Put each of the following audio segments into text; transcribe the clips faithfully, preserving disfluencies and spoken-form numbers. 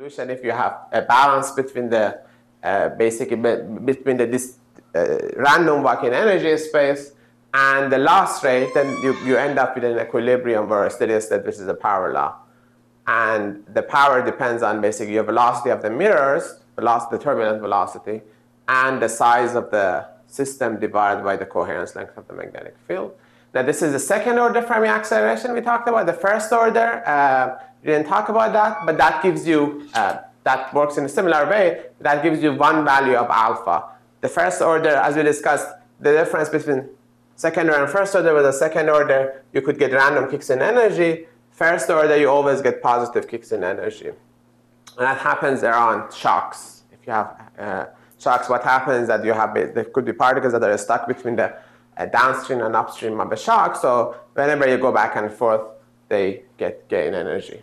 solution if you have a balance between the uh, basically between the this uh, random walking energy space and the loss rate, then you, you end up with an equilibrium or a steady state, which is a power law. And the power depends on basically your velocity of the mirrors, velocity, the turbulent velocity, and the size of the system divided by the coherence length of the magnetic field. Now, this is the second order Fermi acceleration we talked about. The first order, uh, we didn't talk about that, but that gives you, uh, that works in a similar way. That gives you one value of alpha. The first order, as we discussed, the difference between second order and first order was a second order, you could get random kicks in energy. First order, you always get positive kicks in energy. And that happens around shocks. If you have uh, shocks, what happens is that you have, there could be particles that are stuck between the uh, downstream and upstream of the shock. So whenever you go back and forth, they get gain energy.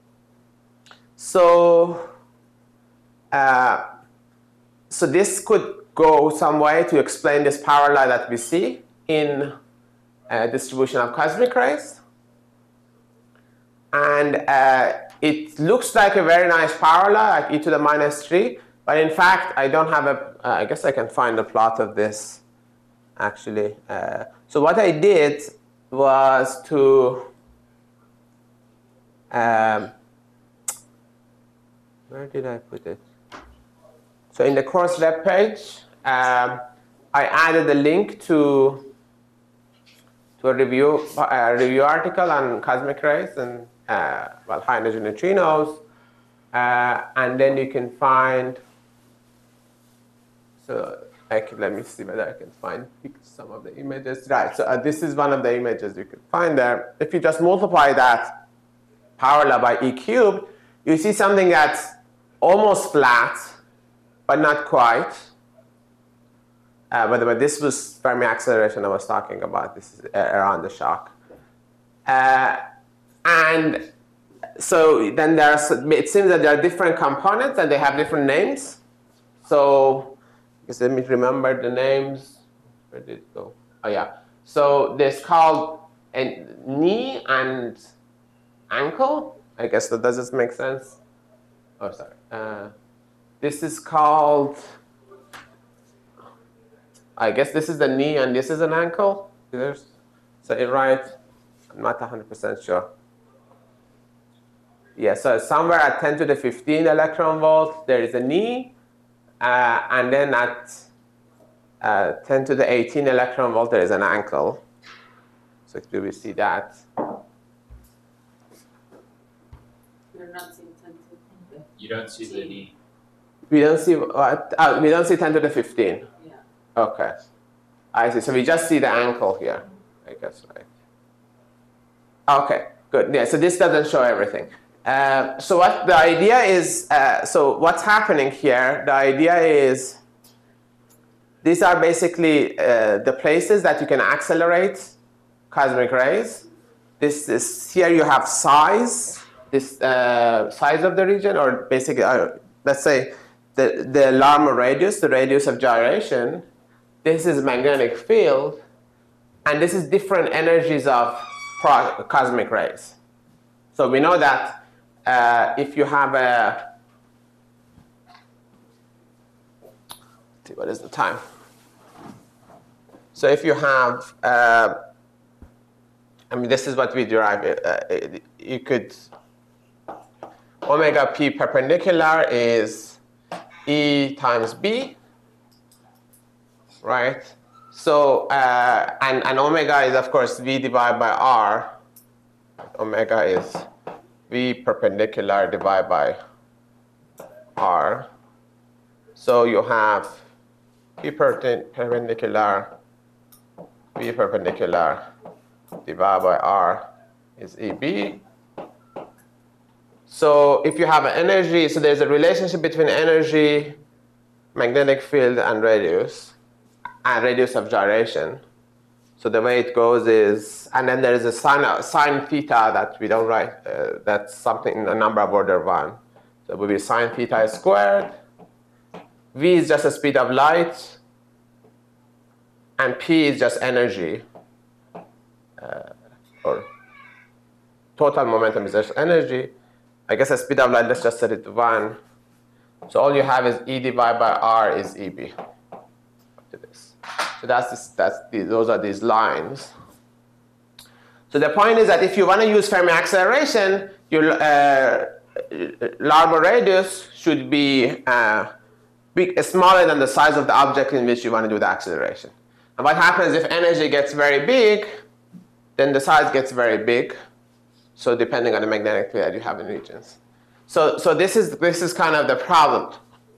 So, uh, so this could go some way to explain this power law that we see in a distribution of cosmic rays. And uh, it looks like a very nice power law, like e to the minus three. But in fact, I don't have a, uh, I guess I can find a plot of this, actually. Uh, so what I did was to, um, where did I put it? So in the course web page, um, I added a link to, to a review, a review article on cosmic rays and uh, well, high energy neutrinos. Uh, and then you can find, so I can, let me see whether I can find some of the images. Right, so uh, this is one of the images you can find there. If you just multiply that power law by E cubed, you see something that's almost flat, but not quite. Uh, by the way, this was Fermi acceleration I was talking about. This is uh, around the shock. Uh, and so then there's, it seems that there are different components and they have different names. So just let me remember the names. Where did it go? Oh, yeah. So there's called a knee and ankle. I guess that does this make sense? Oh, sorry. Uh, this is called, I guess this is the knee and this is an ankle. There's, so it right, I'm not one hundred percent sure. Yeah, so somewhere at ten to the fifteen electron volt, there is a knee. Uh, and then at uh, ten to the eighteen electron volt, there is an ankle. So do we see that? You're not seeing ten to the You don't see the knee. We don't see what? Uh, we don't see ten to the fifteen. Yeah. Okay. I see. So we just see the ankle here, I guess, right? Okay, good. Yeah, so this doesn't show everything. Uh, so what the idea is, uh, so what's happening here, the idea is these are basically uh, the places that you can accelerate cosmic rays. This is, here you have size, this uh, size of the region, or basically, uh, let's say the, the Larmor radius, the radius of gyration. This is magnetic field, and this is different energies of cosmic rays. So we know that Uh, if you have a, let's see, what is the time? So if you have, uh, I mean, this is what we derive. Uh, you could, omega p perpendicular is E times B, right? So, uh, and, and omega is, of course, V divided by R. Omega is V perpendicular divided by R. So you have P perpendicular, V perpendicular divided by R is E B. So if you have an energy, so there's a relationship between energy, magnetic field, and radius, and radius of gyration. So the way it goes is, and then there is a sine, sine theta that we don't write. Uh, that's something in a number of order one. So it would be sine theta squared. V is just the speed of light, and P is just energy, uh, or total momentum is just energy. I guess the speed of light, let's just set it to one. So all you have is E divided by R is E B. To this. So that's, this, that's the, those are these lines. So the point is that if you want to use Fermi acceleration, your uh, Larmor radius should be uh, big, smaller than the size of the object in which you want to do the acceleration. And what happens if energy gets very big, then the size gets very big. So depending on the magnetic field that you have in regions. So, so this is this is kind of the problem.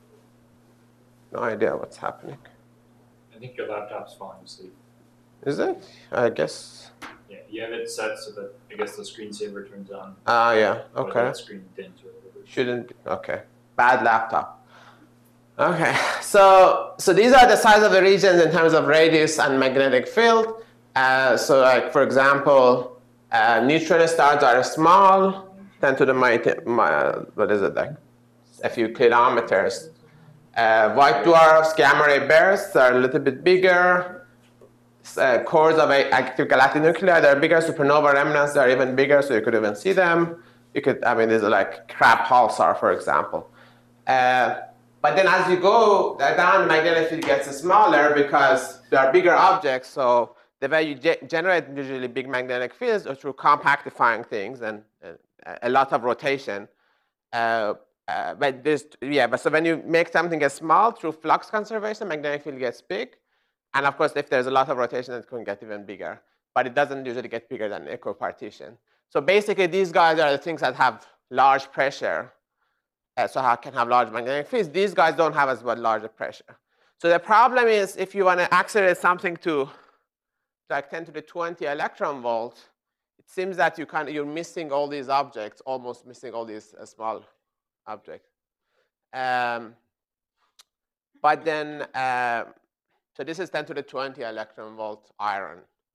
No idea what's happening. I think your laptop's falling asleep. Is it? I guess. Yeah, you have it set so that I guess the screensaver turns on. Ah, uh, yeah. Okay. Or the screen dims or whatever. Shouldn't be. Okay. Bad laptop. Okay. So so these are the size of the regions in terms of radius and magnetic field. Uh, so like for example, uh, neutron stars are small, ten to the minus, what is it like, a few kilometers. Uh, white dwarfs, gamma ray bursts are a little bit bigger. Uh, cores of active galactic nuclei, they're bigger. Supernova remnants, they're even bigger, so you could even see them. You could, I mean, these are like crab pulsar, for example. Uh, but then as you go down, the magnetic field gets smaller because there are bigger objects. So the way you ge generate usually big magnetic fields are through compactifying things and uh, a lot of rotation. Uh, uh, but this, yeah, but so when you make something as small through flux conservation, magnetic field gets big. And of course, if there's a lot of rotation, it can get even bigger. But it doesn't usually get bigger than equipartition. So basically, these guys are the things that have large pressure. Uh, so I can have large magnetic fields. These guys don't have as much larger pressure. So the problem is if you want to accelerate something to like ten to the twenty electron volt, it seems that you kind of, you're missing all these objects, almost missing all these uh, small objects. Um, but then, uh, so this is ten to the twenty electron volt iron.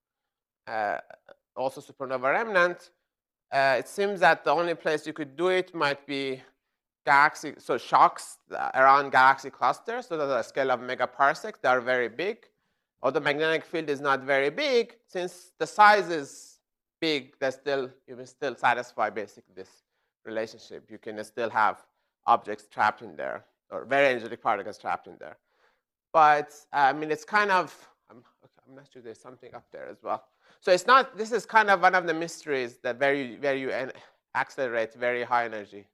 Uh, also supernova remnant. Uh, it seems that the only place you could do it might be galaxy, so shocks around galaxy clusters. So that's a scale of megaparsecs. They are very big. Although the magnetic field is not very big, since the size is big, they still, you will still satisfy basically this relationship. You can still have objects trapped in there, or very energetic particles trapped in there. But I mean, it's kind of, I'm, I'm not sure there's something up there as well. So it's not, this is kind of one of the mysteries that where you, where you accelerate very high energy.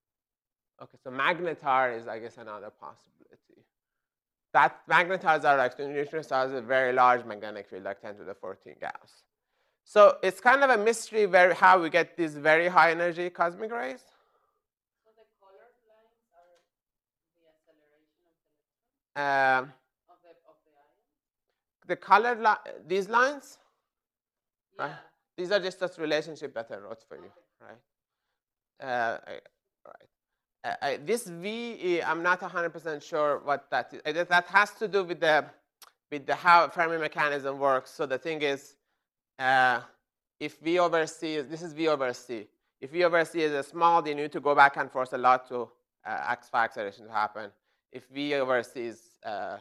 Okay, so magnetar is, I guess, another possibility. That magnetars are like the neutron stars with a very large magnetic field, like ten to the fourteen Gauss. So it's kind of a mystery where how we get these very high energy cosmic rays. So the colored lines are the acceleration of the electron? Um, of the of the ion? the colored li these lines, Yeah. right? These are just this relationship that I wrote for you, Okay. right? Uh, I, right. Uh, I, this V, I'm not one hundred percent sure what that is. Uh, that has to do with the with the how Fermi mechanism works. So the thing is, uh, if V over C is, this is V over C. If V over C is a small, then you need to go back and forth a lot to uh, X phi acceleration to happen. If V over C is uh,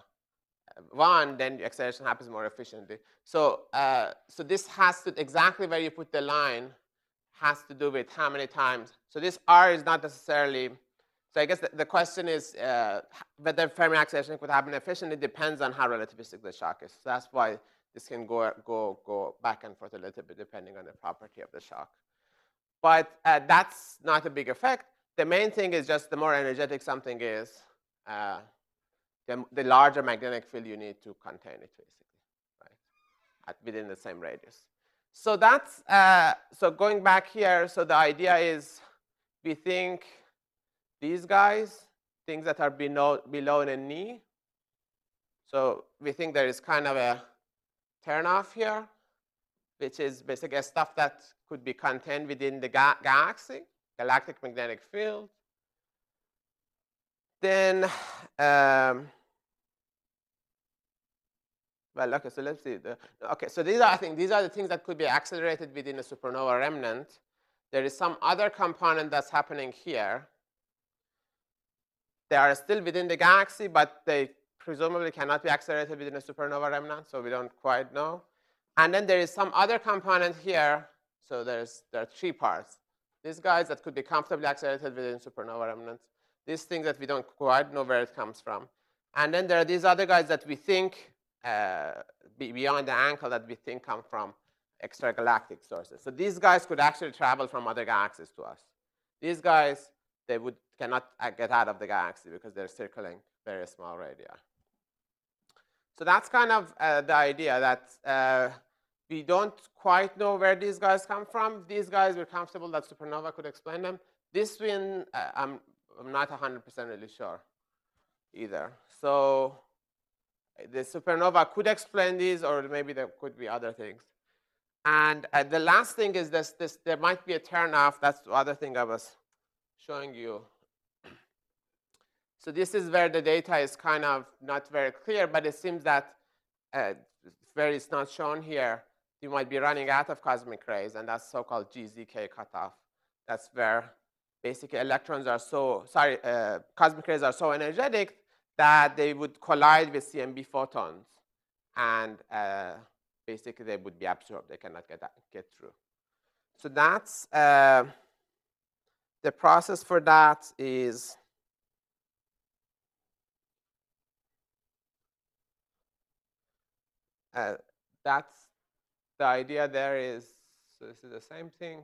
one, then the acceleration happens more efficiently. So, uh, so this has to, exactly where you put the line has to do with how many times. So this R is not necessarily, so I guess the, the question is uh, whether Fermi acceleration could happen efficiently depends on how relativistic the shock is. So that's why this can go, go, go back and forth a little bit depending on the property of the shock. But uh, that's not a big effect. The main thing is just the more energetic something is, uh, the, the larger magnetic field you need to contain it, basically, right, at, within the same radius. So that's, uh, so going back here, so the idea is we think these guys, things that are below, below the knee. So we think there is kind of a turnoff here, which is basically stuff that could be contained within the ga galaxy, galactic magnetic field. Then, um, well, okay, so let's see. The, okay, so these are, I think, these are the things that could be accelerated within a supernova remnant. There is some other component that's happening here. They are still within the galaxy, but they presumably cannot be accelerated within a supernova remnant, so we don't quite know. And then there is some other component here. So there's, there are three parts. These guys that could be comfortably accelerated within supernova remnants. These things that we don't quite know where it comes from. And then there are these other guys that we think, uh, beyond the ankle, that we think come from extragalactic sources. So these guys could actually travel from other galaxies to us. These guys, they would cannot get out of the galaxy because they're circling very small radii. So that's kind of uh, the idea that uh, we don't quite know where these guys come from. These guys, we're comfortable that supernova could explain them. This one, uh, I'm, I'm not one hundred percent really sure either. So the supernova could explain these, or maybe there could be other things. And uh, the last thing is this, this, there might be a turnoff. That's the other thing I was showing you. So this is where the data is kind of not very clear, but it seems that uh, where it's not shown here, you might be running out of cosmic rays, and that's so-called G Z K cutoff. That's where basically electrons are so, sorry, uh, cosmic rays are so energetic that they would collide with C M B photons, and uh, basically they would be absorbed. They cannot get, that, get through. So that's, uh, the process for that is, uh, that's the idea there is, so this is the same thing.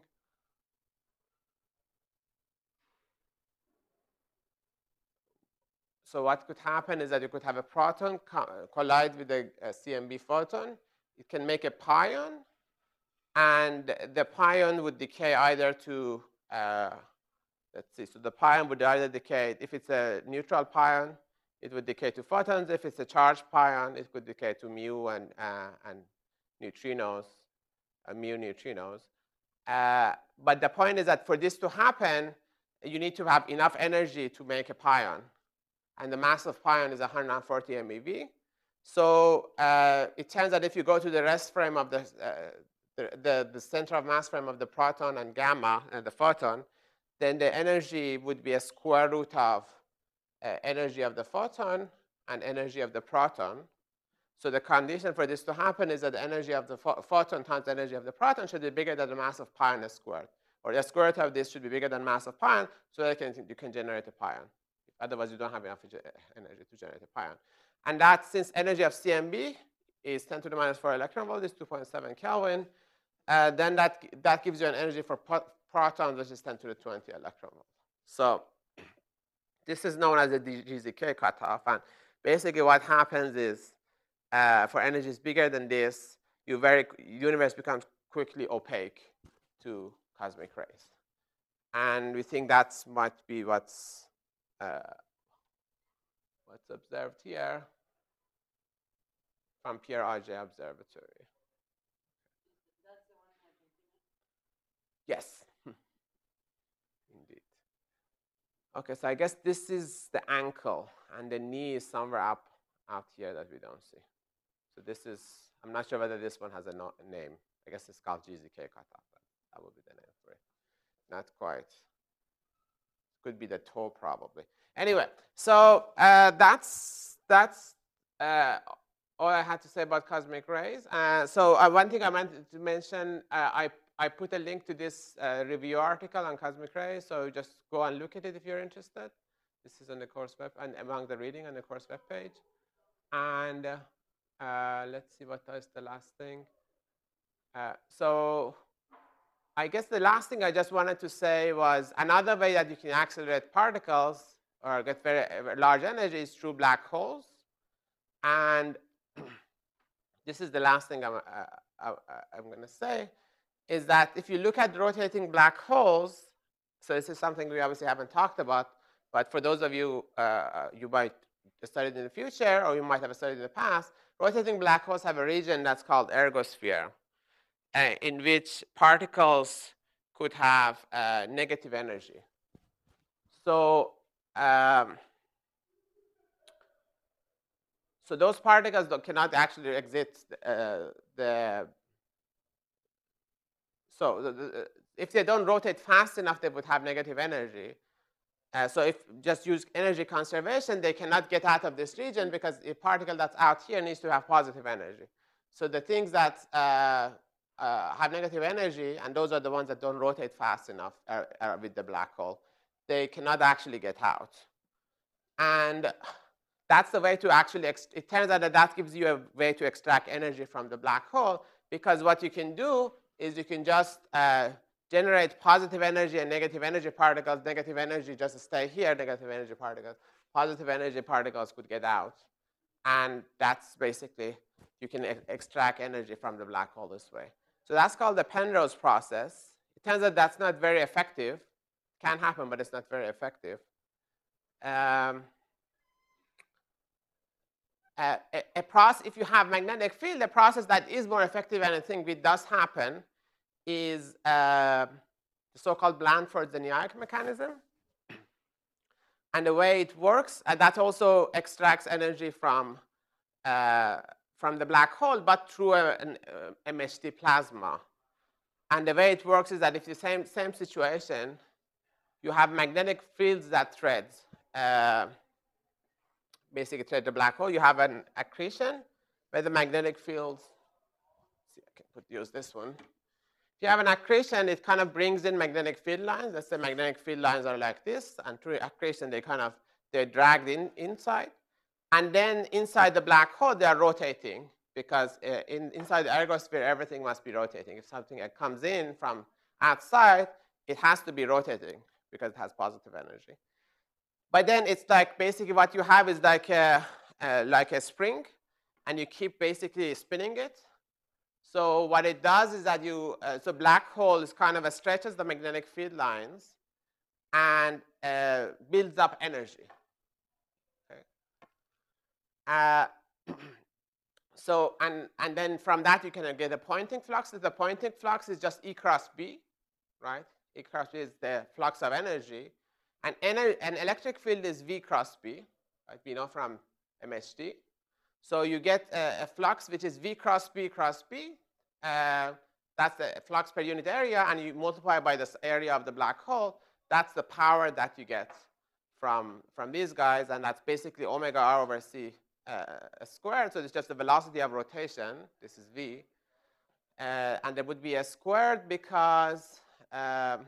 So what could happen is that you could have a proton co collide with a, a C M B photon. It can make a pion, and the pion would decay either to, uh, let's see, so the pion would either decay, if it's a neutral pion, it would decay to photons. If it's a charged pion, it could decay to mu and, uh, and neutrinos, uh, mu neutrinos. Uh, but the point is that for this to happen, you need to have enough energy to make a pion. And the mass of pion is one hundred forty MeV. So uh, it turns out if you go to the rest frame of the, uh, the, the, the center of mass frame of the proton and gamma and the photon, then the energy would be a square root of uh, energy of the photon and energy of the proton. So the condition for this to happen is that the energy of the pho photon times the energy of the proton should be bigger than the mass of pion squared. Or the square root of this should be bigger than mass of pion, so that you can, you can generate a pion. Otherwise, you don't have enough energy to generate a pion. And that, since energy of C M B is ten to the minus four electron volt, is two point seven Kelvin, uh, then that, that gives you an energy for protons, which is ten to the twenty electron volt. So this is known as the G Z K cutoff. And basically what happens is, uh, for energies bigger than this, you very, universe becomes quickly opaque to cosmic rays. And we think that might be what's Uh, what's observed here from Pierre Auger Observatory. That's the one in Argentina? Yes, indeed. Okay, so I guess this is the ankle, and the knee is somewhere up out here that we don't see. So this is, I'm not sure whether this one has a, no, a name. I guess it's called G Z K cutoff, but that would be the name for it. Not quite. Could be the toe, probably. Anyway, so uh, that's that's uh, all I had to say about cosmic rays. Uh, so uh, one thing I wanted to mention, uh, I I put a link to this uh, review article on cosmic rays. So just go and look at it if you're interested. This is on the course web and among the reading on the course web page. And uh, uh, let's see what is the last thing. Uh, so. I guess the last thing I just wanted to say was another way that you can accelerate particles or get very, very large energy is through black holes. And this is the last thing I'm, uh, I'm going to say, is that if you look at rotating black holes, so this is something we obviously haven't talked about, but for those of you, uh, you might study in the future, or you might have studied in the past, rotating black holes have a region that's called ergosphere, Uh, in which particles could have uh, negative energy. So, um, so those particles cannot actually exit uh, the. So the, the, if they don't rotate fast enough, they would have negative energy. Uh, so if just use energy conservation, they cannot get out of this region because a particle that's out here needs to have positive energy. So the things that uh, uh, have negative energy, and those are the ones that don't rotate fast enough uh, uh, with the black hole, they cannot actually get out. And that's the way to actually, ex it turns out that that gives you a way to extract energy from the black hole, because what you can do is you can just uh, generate positive energy and negative energy particles. Negative energy just stay here, negative energy particles. Positive energy particles could get out. And that's basically, you can e extract energy from the black hole this way. So that's called the Penrose process. It turns out that's not very effective. Can happen, but it's not very effective. Um, a, a, a process, if you have magnetic field, the process that is more effective, and I think it does happen, is uh, the so-called Blandford-Zoniac mechanism. And the way it works, and that also extracts energy from, uh, from the black hole, but through a, an uh, M H D plasma. And the way it works is that if the same, same situation, you have magnetic fields that thread, uh, basically thread the black hole. You have an accretion where the magnetic fields, see, I can put, use this one. If you have an accretion, it kind of brings in magnetic field lines. Let's say magnetic field lines are like this, and through accretion, they kind of, they're dragged in inside. And then inside the black hole, they are rotating, because uh, in, inside the ergosphere, everything must be rotating. If something uh, comes in from outside, it has to be rotating because it has positive energy. But then it's like basically what you have is like a, uh, like a spring, and you keep basically spinning it. So what it does is that you, uh, so black hole is kind of a stretches the magnetic field lines and uh, builds up energy. Okay. Uh, so, and, and then from that you can get a Poynting flux. The Poynting flux is just E cross B, right? E cross B is the flux of energy. And an electric field is V cross B, right? We know from M H D. So you get a, a flux which is V cross B cross B. Uh, that's the flux per unit area, and you multiply by this area of the black hole. That's the power that you get from, from these guys, and that's basically omega r over c uh, squared. So it's just the velocity of rotation. This is V. Uh, and there would be a squared because, um,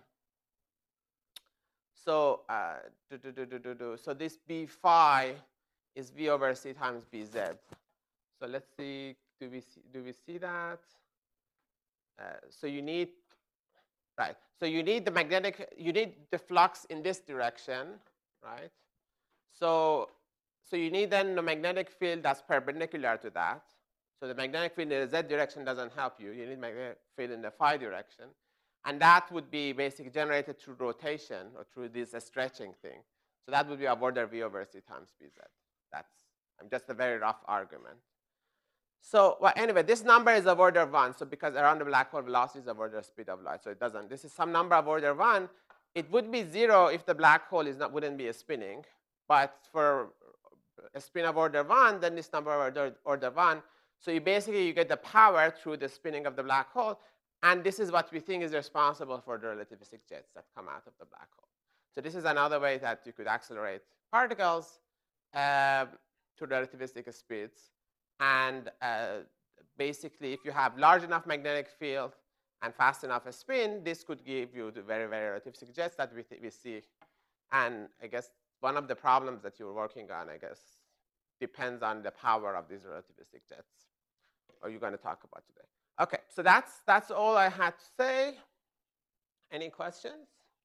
so, uh, do, do, do, do, do, do. So this B phi is V over c times Bz. So let's see, do we see, do we see that? Uh, so you need, right. So you need the magnetic, you need the flux in this direction, right? So, so you need then the magnetic field that's perpendicular to that. So the magnetic field in the z direction doesn't help you. You need magnetic field in the phi direction. And that would be basically generated through rotation or through this uh, stretching thing. So that would be of order V over c times Bz. That's I'm just a very rough argument. So well, anyway, this number is of order one. So because around the black hole velocity is of order speed of light, so it doesn't. This is some number of order one. It would be zero if the black hole is not wouldn't be a spinning. But for a spin of order one, then this number of order, order one. So you basically you get the power through the spinning of the black hole. And this is what we think is responsible for the relativistic jets that come out of the black hole. So this is another way that you could accelerate particles uh, to relativistic speeds. And uh, basically, if you have large enough magnetic field and fast enough a spin, this could give you the very, very relativistic jets that we, we see. And I guess one of the problems that you're working on, I guess, depends on the power of these relativistic jets, or you're going to talk about today. Okay, so that's, that's all I had to say. Any questions?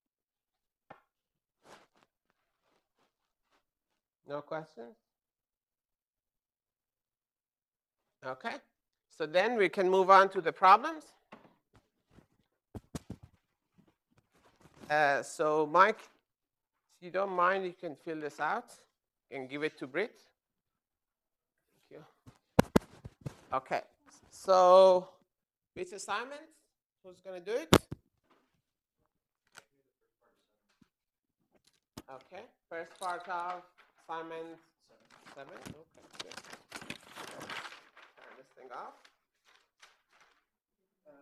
No questions? Okay, so then we can move on to the problems. Uh, so Mike, if you don't mind, you can fill this out and give it to Britt. Thank you. Okay, so which assignment? Who's going to do it? Okay, first part of assignment seven. Okay, good. Turn this thing off. Uh,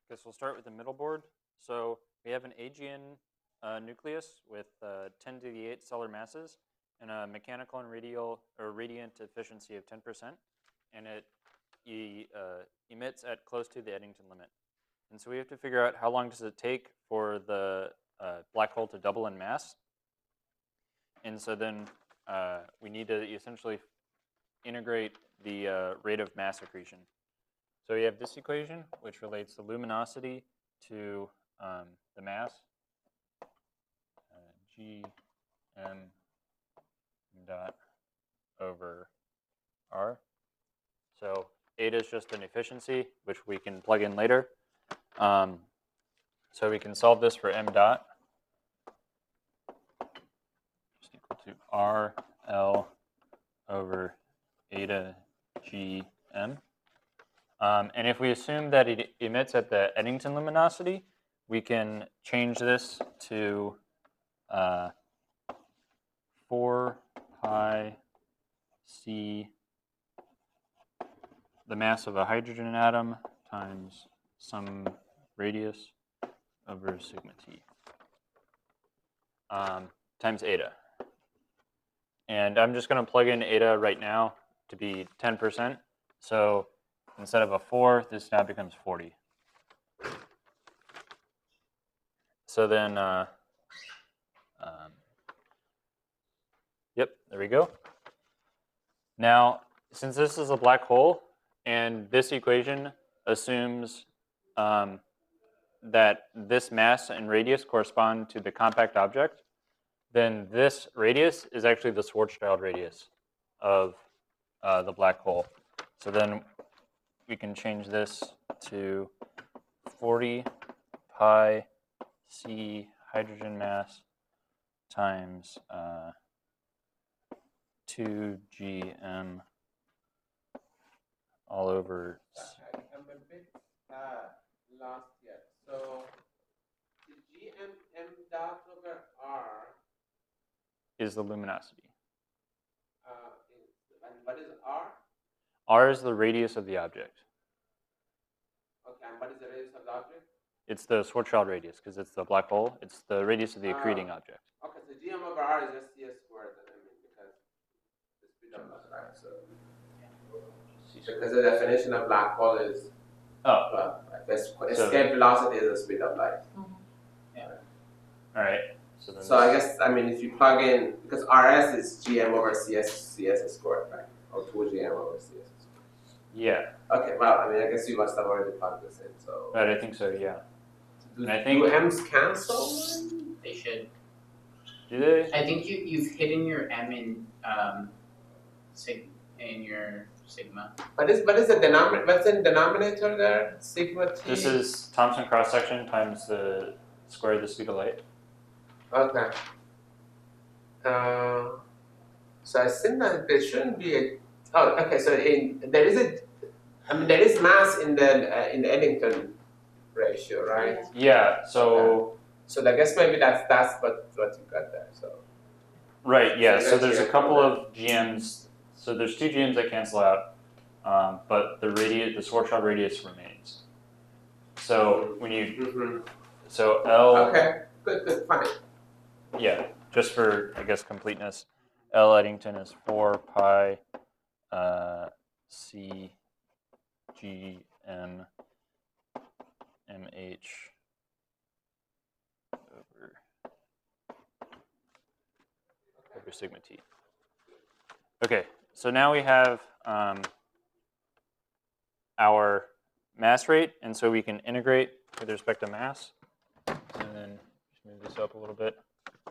Okay, so we'll start with the middle board. So we have an A G N uh, nucleus with uh, ten to the eight stellar masses and a mechanical and radial or radiant efficiency of ten percent, and it e, uh, emits at close to the Eddington limit. And so we have to figure out how long does it take for the uh, black hole to double in mass. And so then uh, we need to essentially integrate the uh, rate of mass accretion. So we have this equation, which relates the luminosity to um, the mass, uh, G M dot over R. So eta is just an efficiency, which we can plug in later. Um, so we can solve this for m dot, just equal to R L over eta G M. Um, and if we assume that it emits at the Eddington luminosity, we can change this to uh, four pi c, the mass of a hydrogen atom times some radius over sigma t, um, times eta. And I'm just going to plug in eta right now to be ten percent. So instead of a four, this now becomes forty. So then, uh, um, yep, there we go. Now, since this is a black hole, and this equation assumes um, that this mass and radius correspond to the compact object, then this radius is actually the Schwarzschild radius of uh, the black hole. So then we can change this to forty pi c hydrogen mass times uh, two G M all over. I'm a bit uh, lost yet. So the G M M dot over R Is the luminosity. uh, is, and what is R? R is the radius of the object. Okay, and what is the radius of the object? It's the Schwarzschild radius because it's the black hole. It's the radius of the accreting Uh, object. Okay, so G M over R is just C S squared, then, I mean, because the speed of light, right? So because the definition of black hole is Oh, well, like the So- escape velocity is the speed of light. all right. So then So I this- guess I mean if you plug in because R S is G M over C S C S squared, right? Or two G M over C S squared. yeah, Okay, well, I mean, I guess you must have already plugged this in. So right. I think so. Yeah. do, and I think- do M's cancel? They should. Do they? I think you you've hidden your M in um, sig in your sigma. What is what is the denominator? What's in denominator there? Sigma t. This is Thomson cross section times the square of the speed of light. Okay. Uh, so I think that there shouldn't be a. Oh, okay. So in there is a. I mean, there is mass in the uh, in the Eddington ratio, right? Yeah. So So I guess maybe that's that's what what you got there. So right. Yeah. So So that's there's a your couple comment. of G Ms. So there's two G Ms that cancel out, um, but the radius, the Schwarzschild radius remains. So when you mm-hmm. so L. Okay. Good. Good. Fine. Yeah, just for, I guess, completeness, L Eddington is four pi uh, C G M M H over, over sigma t. Okay, so now we have um, our mass rate, and so we can integrate with respect to mass. And then just move this up a little bit.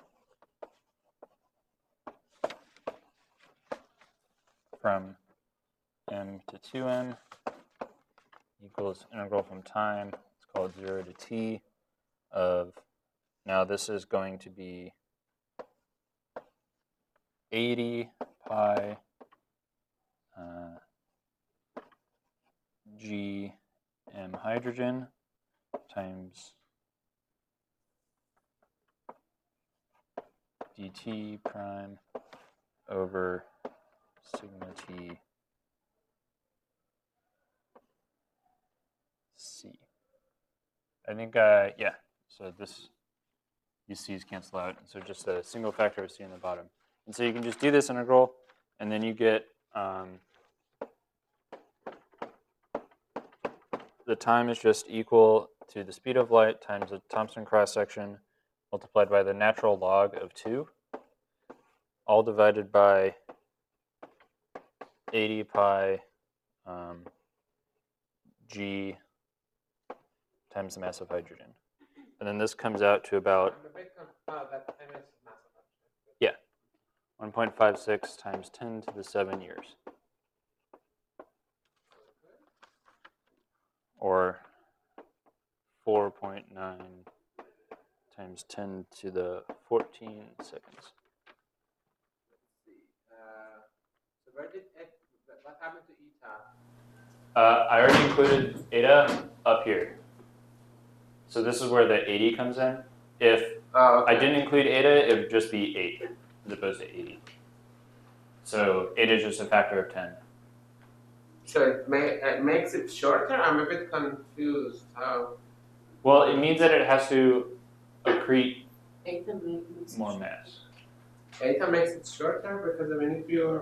From m to two m equals integral from time, it's called zero to t of, now this is going to be eighty pi uh, g m hydrogen times dt prime over sigma t c. I think, uh, yeah. So this, these c's cancel out. So just a single factor of c in the bottom. And so you can just do this integral, and then you get um, the time is just equal to the speed of light times the Thomson cross-section multiplied by the natural log of two, all divided by eighty pi um, g times the mass of hydrogen. And then this comes out to about, yeah, one point five six times ten to the seven years. Or four point nine times ten to the fourteen seconds. Uh, so where did it, what happened to eta? Uh, I already included eta up here. So this is where the eighty comes in. If Oh, okay. I didn't include eta, it would just be eight as opposed to eighty. So eta is just a factor of ten. So it, may, it makes it shorter? I'm a bit confused. How? Well, it means that it has to accrete Eta makes more mass. Eta makes it shorter because I mean if you're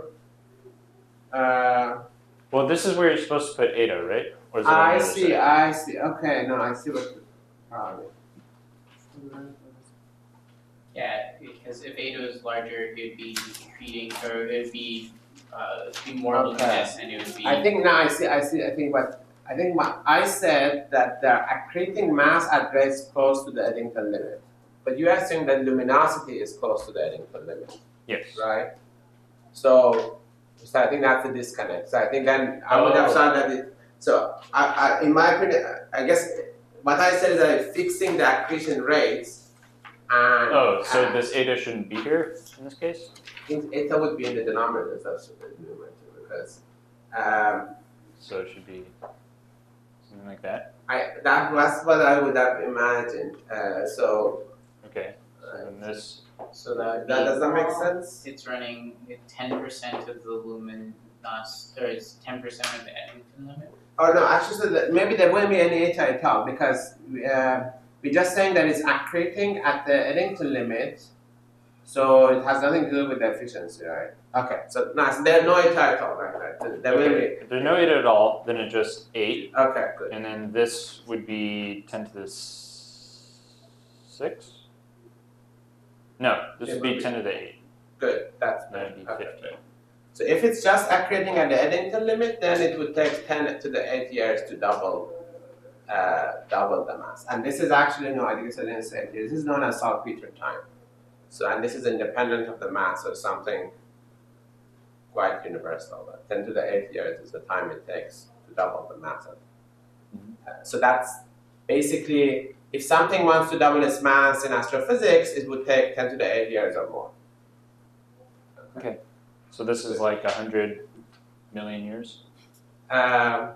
uh, Well, this is where you're supposed to put eta, right? Or is it on the I other see, side? I see. Okay, no, I see what the problem is. Yeah, because if eta is larger, it would be accreting, or it would be, uh, it'd be more Okay. luminous, and it would be. I think now I see, I see, I think what, I think what I said that they're accreting mass at rates close to the Eddington limit. But you assume that luminosity is close to the Eddington limit, Yes. right? So, so I think that's a disconnect. So I think then I would have Oh. thought that it, so I, I, in my opinion, I guess what I said is that I'm fixing the accretion rates and Oh, so and this eta shouldn't be here in this case? it, eta would be in the denominator instead of the numerator because um, So it should be something like that. I that was what I would have imagined. Uh, so Okay. So then this, so that, that does that make sense? It's running ten percent of the luminous, or it's ten percent of the Eddington limit. Oh no, actually, so that maybe there won't be any eta at all because we, uh, we're just saying that it's accreting at the Eddington limit, so it has nothing to do with the efficiency, right? Okay, so no, so there's no eta at all, right? right. So there will okay. be. If there's no eta at all, then it's just eight. Okay, good. And then this would be ten to the s- six? No, this It would would be be- ten to the eight. Good, that's That would be okay, fifty. good. So if it's just accreting at the Eddington limit, then it would take ten to the eight years to double, uh, double the mass. And this is actually no, I guess I didn't say it. This is known as saltpeter time. So and this is independent of the mass, so something quite universal. But ten to the eighth years is the time it takes to double the mass. Mhm. Uh, so that's basically if something wants to double its mass in astrophysics, it would take ten to the eighth years or more. Okay. So this is like a hundred million years? Um,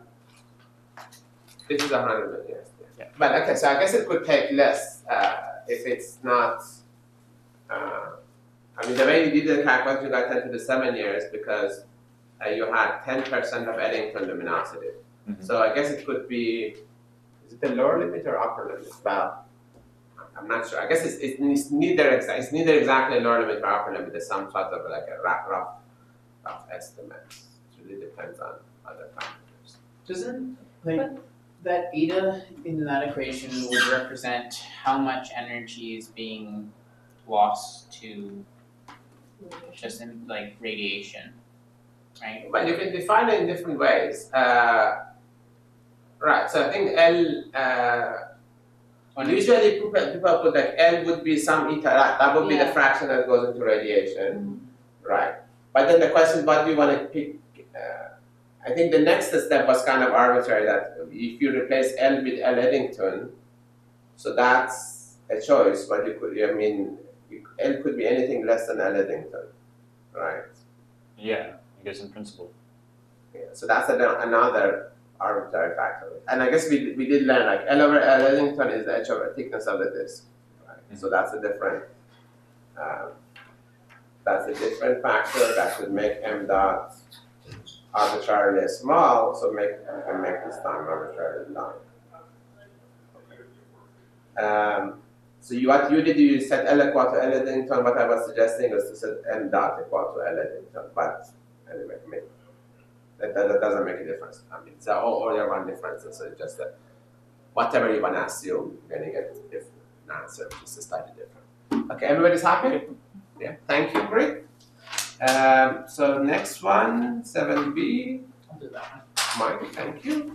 this is a hundred million years. Yeah. But okay, so I guess it could take less uh, if it's not. Uh, I mean, the way you did the calculation, you got ten to the seven years because uh, you had ten percent of Eddington luminosity. Mhm. So I guess it could be. Is it the lower limit or upper limit? Well, I'm not sure. I guess it's, it's neither exact. It's neither exactly lower limit or upper limit. It's some sort of like a rough, rough, rough estimate. It really depends on other factors. Doesn't, like, that eta in that equation would represent how much energy is being lost to just in, like, radiation, right? Well, you can define it in different ways. Uh, right. So I think L. Uh, On usually people, people put like L would be some eta. Right? That would be the Yeah. fraction that goes into radiation. Right. But then the question, what do you want to pick? Uh, I think the next step was kind of arbitrary. That if you replace L with L Eddington, so that's a choice. But you could, I mean, you, L could be anything less than L Eddington, right? Yeah, I guess in principle. Yeah, so that's an, another arbitrary factor. And I guess we, we did learn like L over L Eddington is the edge over thickness of the disk. Right? Mm-hmm. So that's a different um, that's a different factor that would make m dot arbitrarily small, so make and make this time arbitrarily long. Um, so you what you did you set L equal to L Eddington. What I was suggesting was to set M dot equal to L Eddington. But anyway, I mean, that, that, that doesn't make a difference. I mean, they're all only one differences. So it's just that whatever you want to assume, you're going to get a different answer, which is slightly different. Okay, everybody's happy? Yeah. Thank you. Great. Um, so next one, seven B. I'll do that one. Mike, thank you.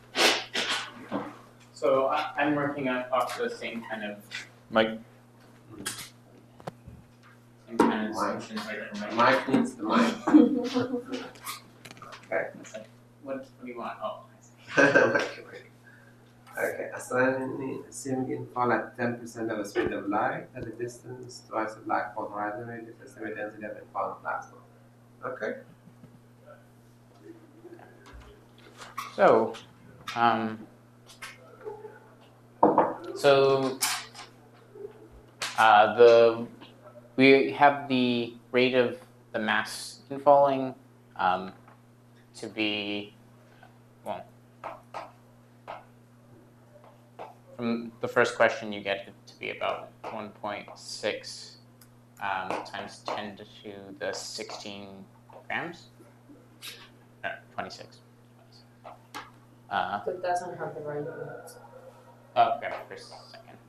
So I, I'm working on off the same kind of Mike. same kind of Mike. solutions like for my Mike needs the mic. Okay. It's like, what, what do you want? Oh, Okay, okay. Assigning assuming in fall at ten percent of the speed of light at a distance twice the black hole horizon radius, estimated density of a quantum plasma. Okay. So, um, so uh, the we have the rate of the mass in falling um, to be well. From the first question, you get it to be about one point six um, times ten to the sixteen grams. No, twenty-six. Uh, But it doesn't have the right units. oh, okay, for a second.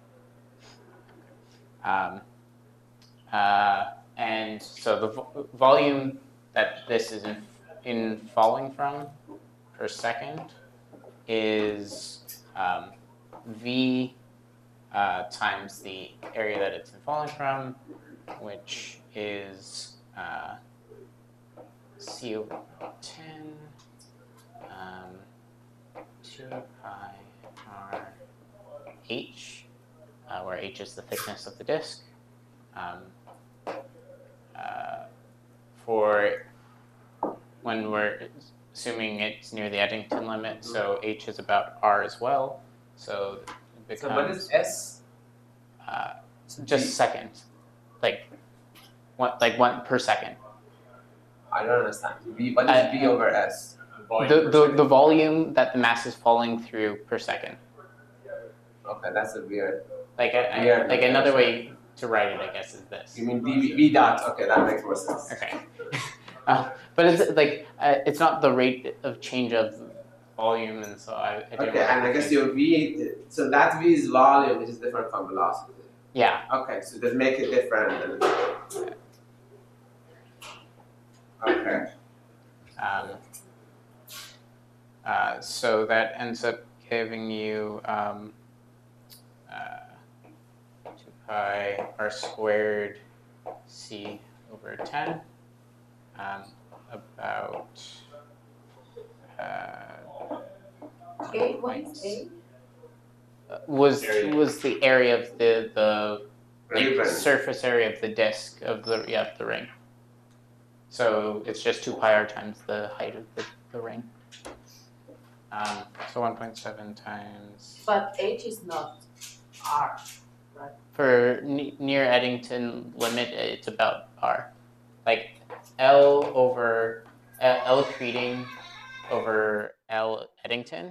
Um, uh, and so the vo- volume that this is in, in falling from per second is um, V uh, times the area that it's in falling from, which is uh, C over ten. Um, two pi r h, uh, where h is the thickness of the disk. Um, uh, for when we're assuming it's near the Eddington limit, so h is about r as well. So it becomes So what is S? uh, just second, like one, like one per second. I don't understand. V, what is Uh, V over S? Volume The, per the, second. the volume that the mass is falling through per second. Okay, that's a weird. Like a, a- Yeah. like another way to write it, I guess, is this. You mean V, V dot? Okay, that makes more sense. Okay. uh, but it's like uh, it's not the rate of change of volume, and so I, I didn't Okay, want and to I guess confuse- your V, so that V is volume, which is different from velocity. Yeah. Okay, so that make it different. Okay. Um, uh, so that ends up giving you um, uh, two pi r squared c over ten, um, about uh, A, what is A? uh, was Area. was the area of the the like, Ribbon. surface area of the disk of the yeah of the ring. So it's just two pi r times the height of the, the ring. Um, so one point seven times But H is not R, right? for ne- near Eddington limit, it's about r. Like L over L, L Creting over L Eddington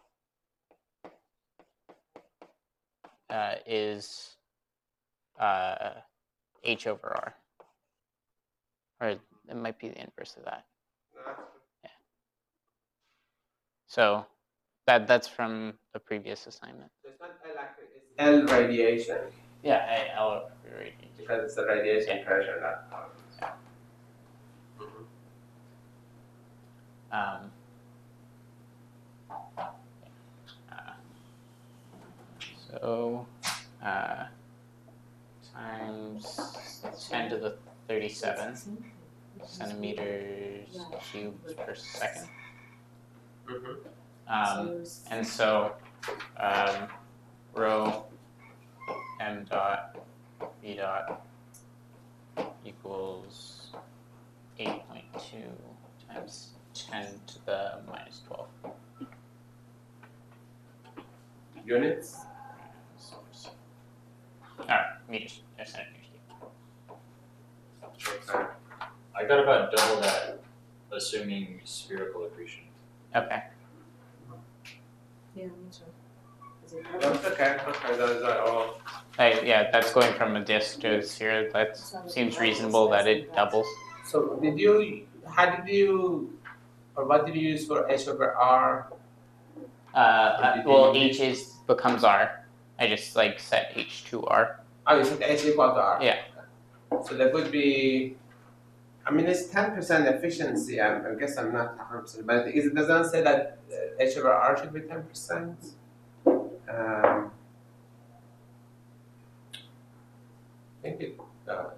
uh, is uh, H over R. Or it might be the inverse of that. So that that's from the previous assignment. It's not L active, it's L radiation, Yeah, I, L radiation. because it's the radiation Yeah. pressure that. Um, uh, so uh, times ten to the thirty-seven centimeters cubed per second. Mm-hmm. Um, and so um, rho m dot v dot equals eight point two times ten to the minus twelve. Units? Alright, meters, or centimeters. Okay. I got about double that, assuming spherical accretion. Okay. Yeah, me too. That's okay. Okay, those are all. Like, yeah, that's going from a disk to a sphere. That seems reasonable that it doubles. So did you? How did you? Or what did you use for H over R? Uh, uh, well, H is becomes R. I just like set H to R. Oh, you said H equal to R. Yeah. So that would be. I mean, it's ten percent efficiency. I, I guess I'm not one hundred percent, but it doesn't say that uh, H over R should be ten percent. Um, I think it does.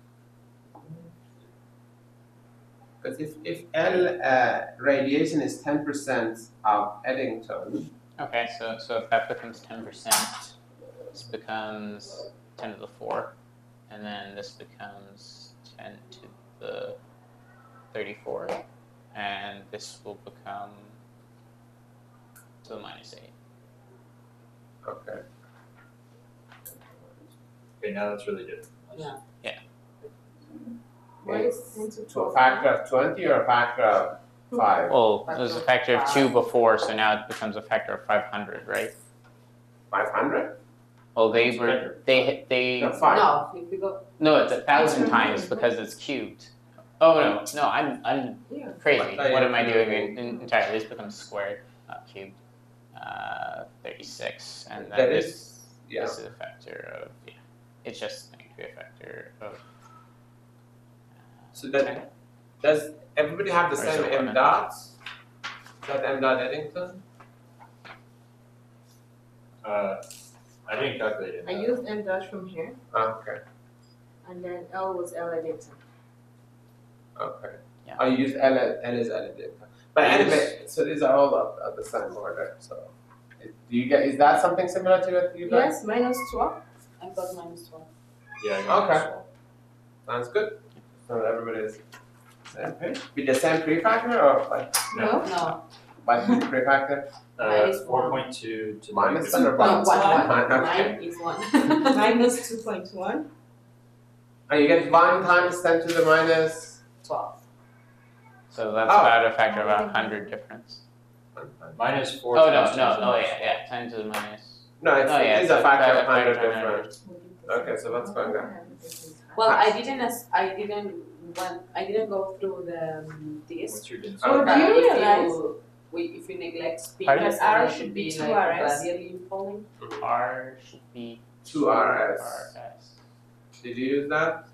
Because if, if L uh, radiation is ten percent of Eddington, Okay, so so if that becomes ten percent, this becomes ten to the four, and then this becomes ten to the thirty-four, and this will become to the minus eight. okay. Okay, now that's really good. Yeah. Yeah. Why is ten to To a twelve? factor of twenty or a factor of five? Well, it was a factor of two before, so now it becomes a factor of five hundred, right? five hundred? Well, they were they they No, five. No, if you go, no, it's a thousand times because it's cubed. Oh no, no, I'm I'm yeah. crazy. What- What am I doing in, in entirely? This becomes squared, not cubed. Uh, thirty-six, and then That this is, yeah. this is a factor of yeah. It's just going to be a factor of. So that, does everybody have the Or same is it M one? dots? That M dot Eddington? Uh, I didn't calculate it. I used M dash from here, Oh, okay, and then L was L Eddington. okay. Yeah. I use L, L is Eddington. But I use- anyway, so these are all of, of the same order, so. Do you get, is that something similar to what you got? Yes, minus twelve. I got minus twelve. Yeah, I got Okay. this one. Sounds good. So everybody's same page? With the same prefactor or like, No. No. by prefactor? Uh, Minus four one. point two to Minus negative one or two. plus? One, One, okay. Mine is one. Minus two point one. And you get one times ten to the minus Twelve. So that's Oh. about a factor of a hundred difference. one times. Minus four Oh no, times no, ten to the oh minus yeah, yeah, ten to the minus. No, it's, Oh, yeah, it is it's a a factor of factor hundred of one different. hundred. Okay, so what's going on? Well, I didn't, as- I didn't, when, I didn't go through the, um, this. What's your density? Oh, But do you if realize- you, we, if you neglect speed, Pardon? then R it should should be be two like R S. radially falling. R should be Two R S. R S. Did you use that?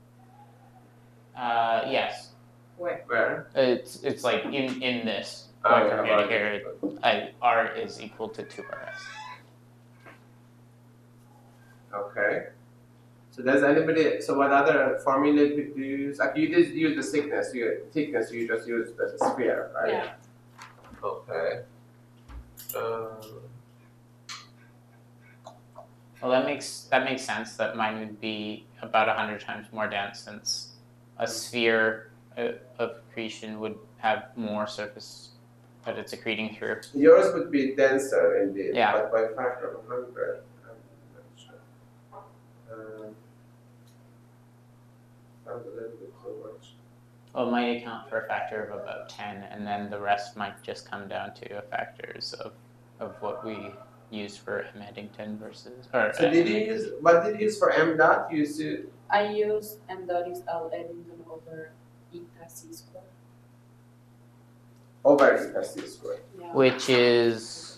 Uh, yes, Where? it's it's like in in this. Oh, Going yeah, from here to right. here, I, R is equal to two R S. Okay. So does anybody, so what other formula did you use? Like you just use the thickness, you thickness, you just use the sphere, right? Yeah. Okay. Um, Well, that makes that makes sense. That mine would be about a hundred times more dense, since a sphere uh, of accretion would have more surface that it's accreting through. yours would be denser indeed, Yeah. but by a factor of a hundred. I'm not sure. Um, sounds a little bit too much. Well, it might account for a factor of about ten, and then the rest might just come down to factors of of what we use for M Eddington versus. Or, So uh, did you use, what did you use for M dot? You used to, I use M dot is L Eddington over eta C squared. over eta c squared. Yeah. which is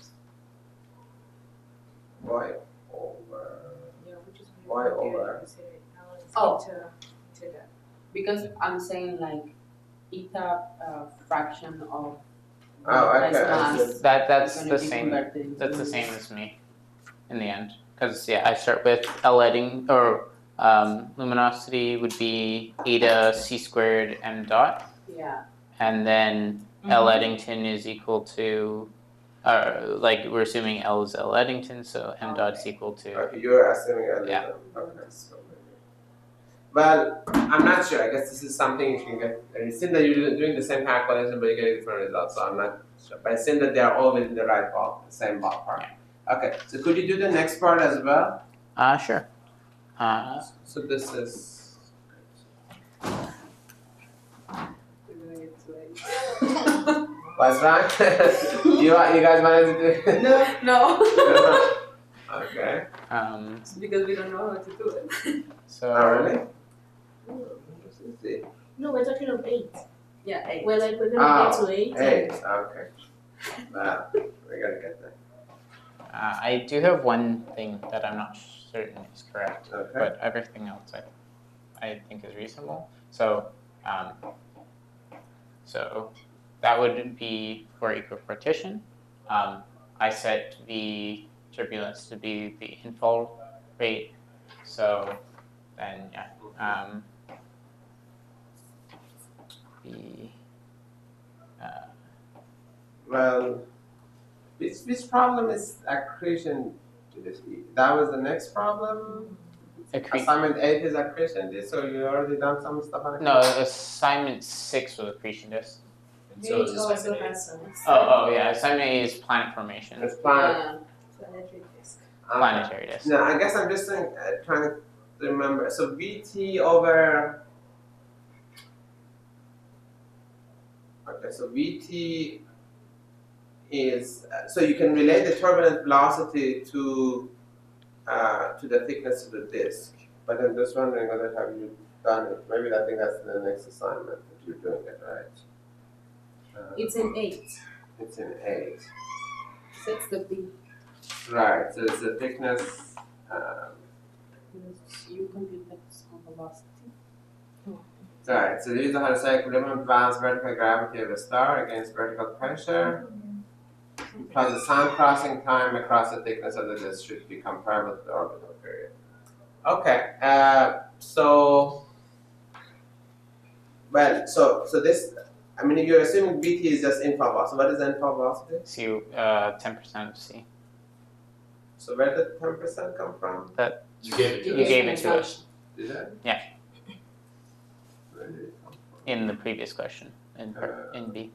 Y over. Yeah, which is Why really weird over? to say L is Oh. into, into that. Because I'm saying like eta uh, fraction of Oh, less okay, I mass. see. that that's is gonna the be same. converted into That's the mass. same as me, in the end, because yeah, I start with L Edding or um, luminosity would be eta c squared m dot, Yeah. and then L Eddington is equal to, uh, like we're assuming L is L Eddington, so m dot is Okay. equal to. Okay, you're assuming L is Yeah. M. Okay, so maybe. Well, I'm not sure. I guess this is something you can get. It seems that you're doing the same calculation, but you're getting different results. So I'm not sure. But it seems that they are all within the right ball, the same ballpark. Okay, so could you do the next part as well? Uh, sure. Uh, So this is. We're doing it too late. Was right? you you guys managed to do it? No, no. Okay. Um, Because we don't know how to do it. so Oh, really? This is it. No, we're talking of eight. Yeah, eight. We're like we're gonna Oh, get to eight. Eight. Okay. Wow. We're gonna get there. uh, I do have one thing that I'm not certain is correct, Okay. but everything else I, I think is reasonable. So, um, so that would be for equipartition. Um, I set the turbulence to be the infall rate. So then, yeah, um, the uh, Well, which which problem is accretion to this? That was the next problem. accre- Assignment eight is accretion disk, so you already done some stuff on it. no, assignment six was accretion disk. And so Eight is also assignment eight. has some. Oh, oh yeah, assignment eight is planet formation, It's planet. Yeah, planetary disk. Okay. planetary disk. No, I guess I'm just saying, uh, trying to remember. So V T over. Okay, so V T is uh, so you can relate the turbulent velocity to uh, to the thickness of the disk. But I'm just wondering whether have you done it? Maybe I think that's the next assignment that you're doing it right. Uh, It's an eight. it's in eight. So it's the B. Right. So it's the thickness. Um, You compute the velocity. Right, so these are how to say equilibrium balance vertical gravity of a star against vertical pressure. Plus the sound crossing time across the thickness of the disk should be comparable to the orbital period. Okay, uh, so, well, so so this, I mean, you're assuming V T is just infall velocity. So what is infall velocity? So uh, ten percent of C. So where did ten percent come from? You gave it to You us. gave it to us Did I? Yeah. Where did it come from? in the previous question in part, in B.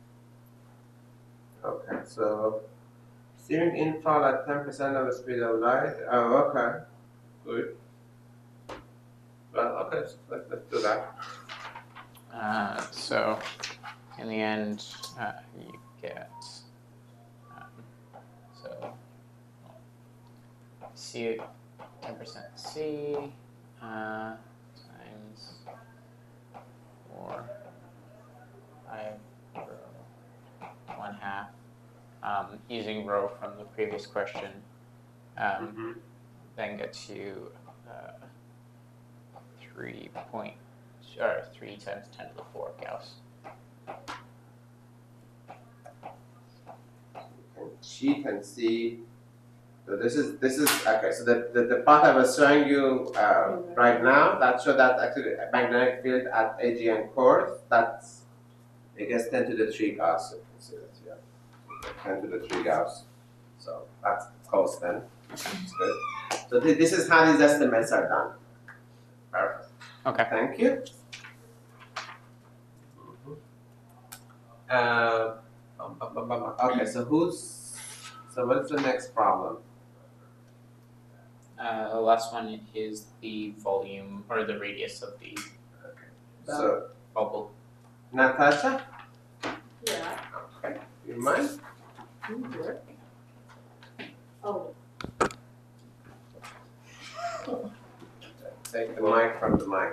Okay, so steering infall at ten percent of the speed of light. Oh, okay, good. Well, okay, so let's, let's do that. Uh, so in the end, uh, you get um, so C ten percent C uh, times four five rho one half. Um, using rho from the previous question, um, then gets you uh, three point or three times ten to the four Gauss. And cheat and see. So this is this is okay. So the the, the path I was showing you uh, right now, that showed that actually a magnetic field at A G N cores. That's I guess ten to the three Gauss. You can see that here. ten to the three Gauss. So that's close then. That's good. So th- this is how these estimates are done. Perfect. Okay. Thank you. Uh, bum, bum, bum, bum. Okay, so who's so what's the next problem? Uh, the last one is the volume or the radius of the So bubble. Natasha, Yeah. okay, you mind? Oh, Take the mic from the mic.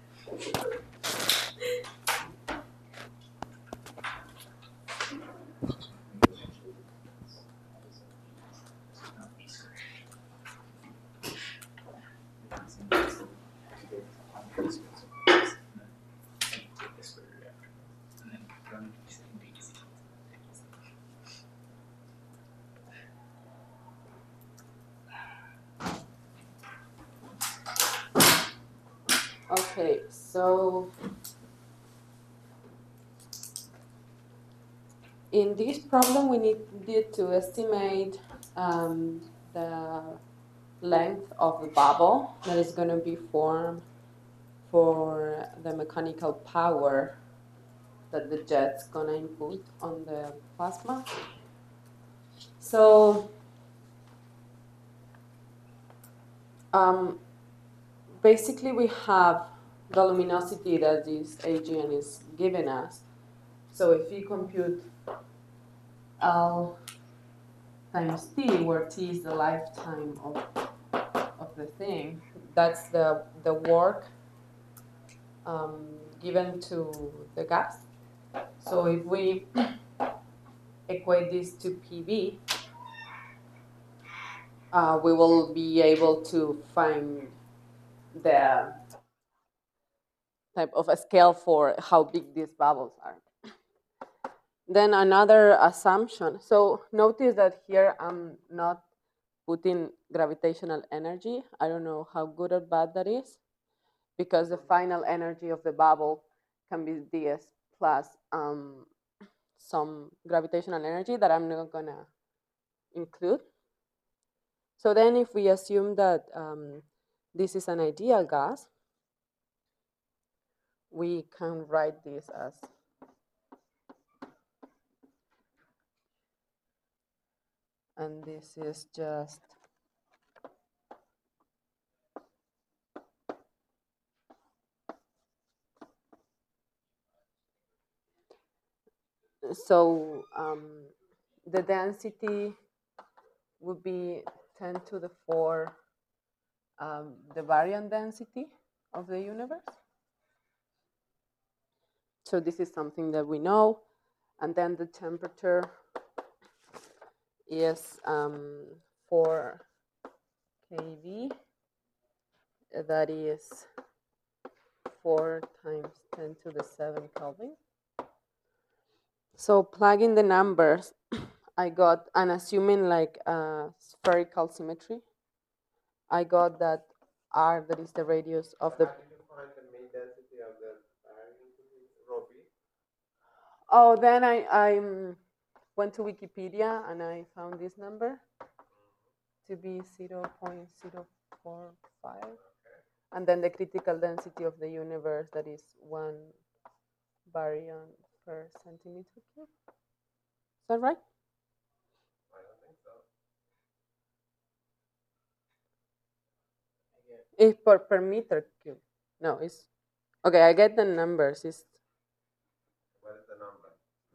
okay. So in this problem, we needed to estimate um, the length of the bubble that is going to be formed for the mechanical power that the jet's going to input on the plasma. So um, basically we have the luminosity that this A G N is giving us So if you compute L times T, where T is the lifetime of, of the thing, that's the, the work um, given to the gas. So if we equate this to P V, uh, we will be able to find the type of a scale for how big these bubbles are. Then another assumption. So notice that here I'm not putting gravitational energy. I don't know how good or bad that is, because the final energy of the bubble can be ds plus um, some gravitational energy that I'm not gonna include. So then if we assume that um, this is an ideal gas, we can write this as and this is just so um, the density would be ten to the four um, the baryon density of the universe. So this is something that we know. And then the temperature is um, four K V. That is four times ten to the seven Kelvin. So plugging the numbers, I got, and assuming like a spherical symmetry, I got that R, that is the radius of the. How did you find the mean density of the baryon, rho B? Oh, then I, I went to Wikipedia and I found this number to be zero point zero four five. And then the critical density of the universe, that is one baryon per centimeter cube. Is that right? I don't think so. It's per, per meter cube. No, it's, okay, I get the numbers. It's What is the number?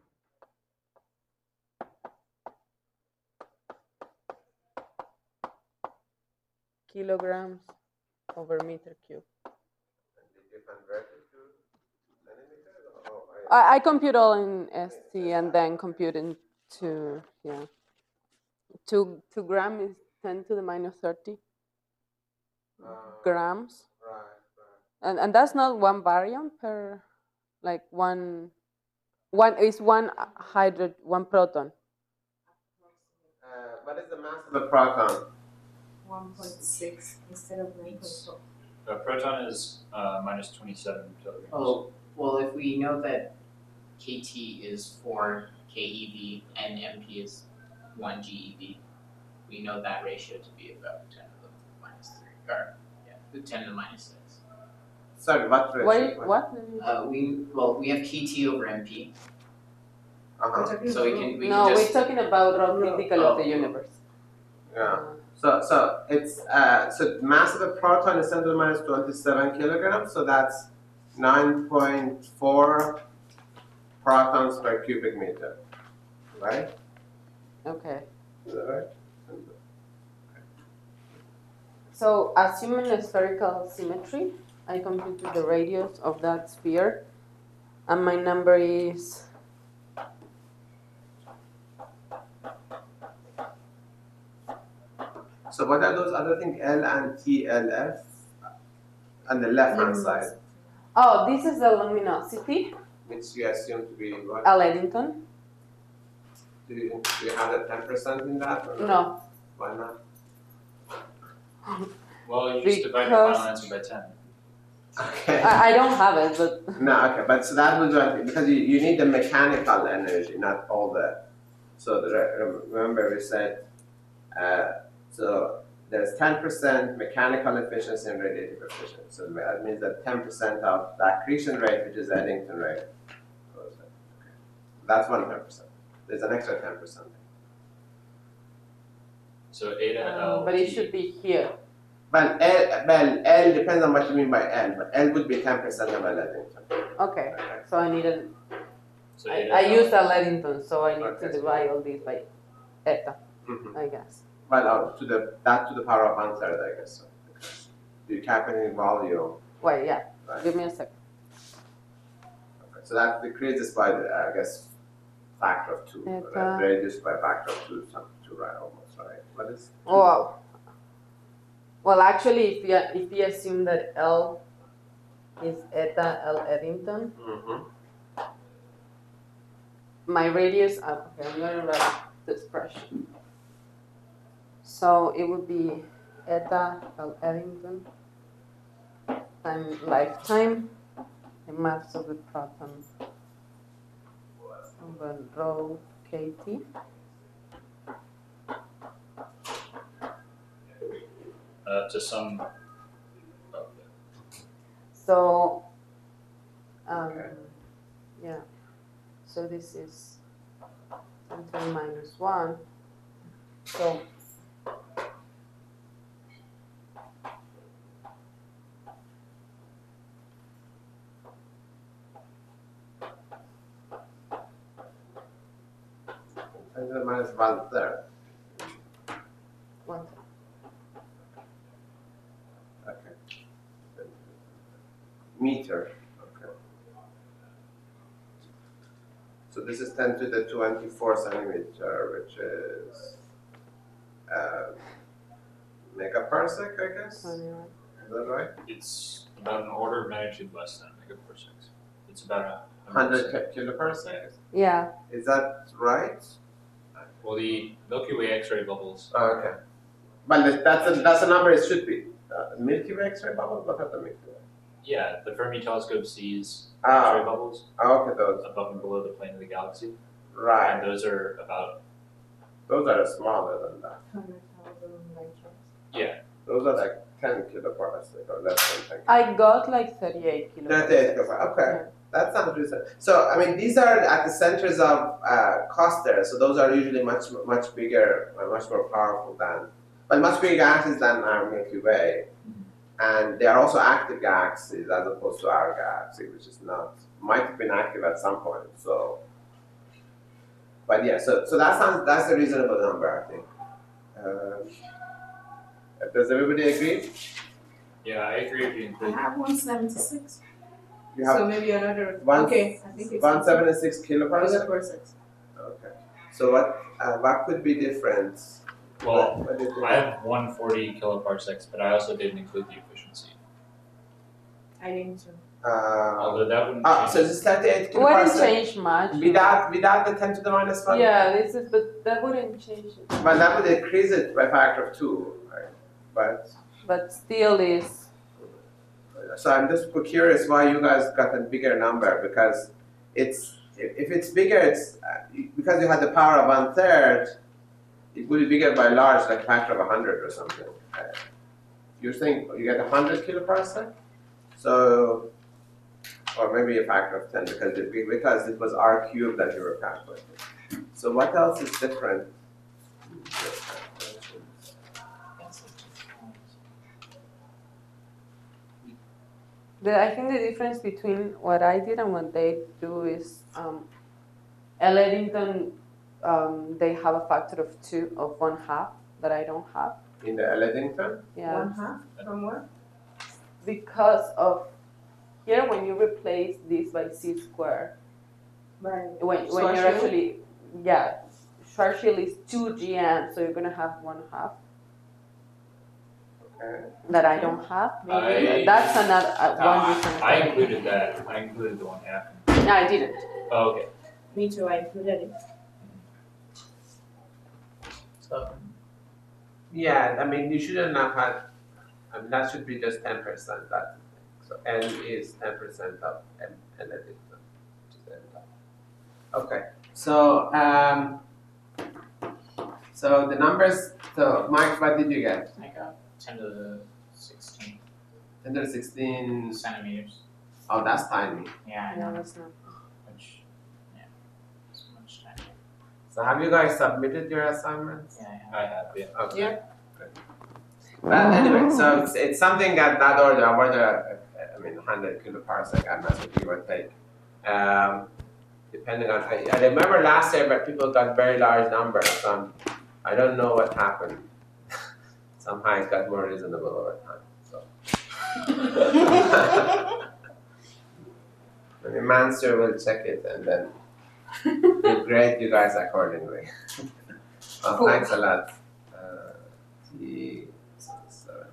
kilograms over meter cube. And did you convert it to centimeters? Or, oh, I, I compute all in S T and then compute into, yeah. Two, two gram is ten to the minus thirty uh, grams. Right, right. And, and that's not one baryon per, like one, one is one hydrogen, one proton. Uh, what is the mass of a proton? One point six instead of nine point four. A proton is uh, minus twenty-seven kilograms. Oh, well, if we know that K T is four K E V and M P is one G E V, we know that ratio to be about ten to the minus three, or yeah, ten to the minus six. Sorry, what ratio? Wait, what? Uh, we well, we have K T over M P, Uh-huh. so we can we No, can we're just talking about rho critical of the Oh. universe. Yeah. Uh, So, so it's uh, so mass of a proton is ten to the minus twenty-seven kilograms. So that's nine point four protons per cubic meter, right? okay. Is that right? So assuming a spherical symmetry, I computed the radius of that sphere, and my number is So what are those other things? L and T L F on the left hand side, oh, this is the luminosity, which you assume to be what? L Eddington. Do you, do you have the ten percent in that? Or No, Why not? Well, you just divide your Because- final answer by ten. Okay. I, I don't have it, but No, okay, but so that would be because you, you need the mechanical energy, not all the. So the, remember we said, uh, so there's ten percent mechanical efficiency and radiative efficiency. So that means that ten percent of the accretion rate, which is Eddington rate, goes there. Okay. That's one hundred percent. There's an extra ten percent. So eta uh, L. but it T. should be here. But L, well, L depends on what you mean by L, but L would be ten percent of L Eddington. Okay, so I need a So I, eta I L. use a Leadington, so I need Okay. to divide all this by eta, Mhm. I guess. Well, uh, to the that to the power of one third, I guess. So. Because you're calculating volume. Wait, yeah, Right. give me a second. Okay. So that decreases by the, I guess, factor of two. Eta. Right? Reduced by factor of two, some two, right? Almost, right? What is? Oh, well, actually, if you, if you assume that L is eta L Eddington, Mm-hmm. my radius, uh, okay, I'm gonna write the expression. So it would be eta L Eddington times lifetime, the mass of the proton over rho K T. Uh, to some. Oh, So, um, Okay. yeah, so this is ten to the minus one. So, And then minus one third. one, Okay. Meter. Okay. So this is ten to the twenty-four centimeter, which is uh, megaparsec, I guess. twenty-one. Is that right? It's about an order of magnitude less than a megaparsec. It's about a one hundred kiloparsec. Yeah, Is that right? Well, the Milky Way X-ray bubbles. Oh, okay. But this- that's a, that's a number it should be. Uh, Milky Way X-ray bubbles? What are the Milky Way? Yeah, the Fermi telescope sees Ah. X-ray bubbles Oh, okay, those. above and below the plane of the galaxy, Right. and those are about Those are smaller than that. Hundred thousand light years. yeah. Those are like ten kiloparsec or less than ten. I got like thirty-eight kilos. thirty-eight kiloparsec. Okay. That sounds reasonable. So, I mean, these are at the centers of uh, clusters, so those are usually much, much bigger, uh, much more powerful than, but much bigger galaxies than our Milky Way. And they are also active galaxies as opposed to our galaxy, which is not, might have been active at some point. So, but yeah, so, so that sounds, that's a reasonable number, I think. Uh, does everybody agree? Yeah, I agree if you I include. have one seventy-six, You have so maybe another, one- okay, I think it's. one seventy-six kiloparsec? Kiloparsec. Okay. So what uh, what could be different? Well, What do you think? I have one hundred forty kiloparsecs, but I also didn't include the efficiency. I didn't too. Uh, Although that wouldn't ah, change so it. this is thirty-eight It wouldn't kiloparsec change much. without without the ten to the minus one. Yeah, this is, but that wouldn't change it. But that would increase it by a factor of two, right? But But still is, so I'm just curious why you guys got a bigger number, because it's if, if it's bigger, it's uh, because you had the power of one third. It would be bigger by large, like factor of a hundred or something. Uh, you're saying you get a hundred kiloparsec, so or maybe a factor of ten because it, because it was r cubed that you were calculating. So what else is different? the, I think the difference between what I did and what they do is, um, L. Eddington, um, they have a factor of two, of one half, that I don't have. In the Eddington? Yeah. One half from what? Because of, here when you replace this by c squared, Right. when, when you're Schwarzschild? actually, yeah, Schwarzschild is two G N, so you're gonna have one half Okay. that I don't have. I- That's another, uh, No, one I, difference. I that I- included that. I included the one half. No, I didn't. Oh, okay. Me too, I included it. So Yeah, I mean, you shouldn't have had, I mean, that should be just ten percent, that's the thing. So N is ten percent of N, N addition, which is N dot. Okay, so, um, so the numbers, so Mike, what did you get? I got ten to the sixteen ten to the sixteen, centimeters. oh, that's tiny. Yeah, I No, know, that's not. which, yeah, it's much time. So have you guys submitted your assignments? Yeah, I have. I have, yeah. Okay. Yeah. Good. But anyway, so it's, it's something at that order, order, uh, I mean, one hundred kiloparsec, I'm not sure give or take. Um, depending on, I, I remember last year, but people got very large numbers. So I'm, I don't know what happened. Somehow it got more reasonable over time. So. I mean, Mansur will check it and then he'll grade you guys accordingly. Well, Cool. Thanks a lot. Uh, T seven.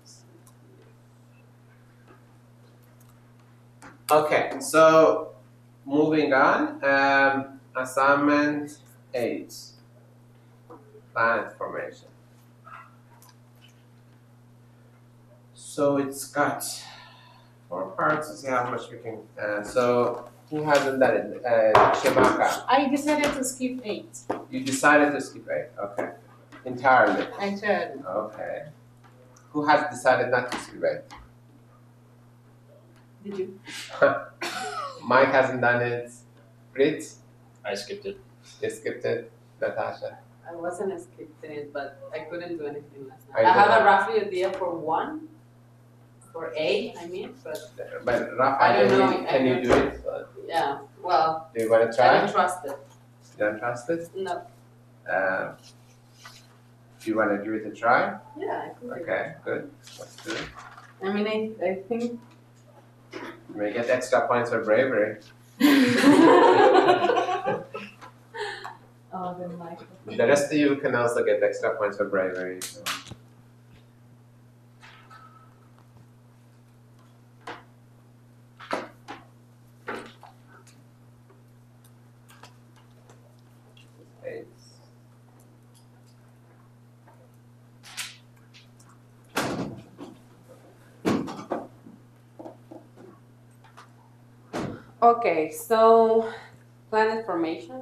Okay, so moving on. Um, assignment eight. Planet formation. So it's got four parts. Let's see how much we can. Uh, so who hasn't done it? Uh, Shemaka. I decided to skip eight. You decided to skip eight. Okay. Entirely. I tried. Okay. Who has decided not to skip eight? Did you? Mike hasn't done it. Brit, I skipped it. you skipped it. Natasha. I wasn't skipping it, but I couldn't do anything last I night. I, have don't a know. roughly idea for one, for A, I mean, but But Rafa, I don't can, know, you, I can you don't- do it? Uh, yeah, well, Do you want to I try? don't trust it. You don't trust it? No. Uh, do you want to give it a try? Yeah, I could. do it. Okay, good. Let's do it. I mean, I, I think. You may get extra points for bravery. Oh, then like. The rest of you can also get extra points for bravery. So. Eight. Okay, so planet formation.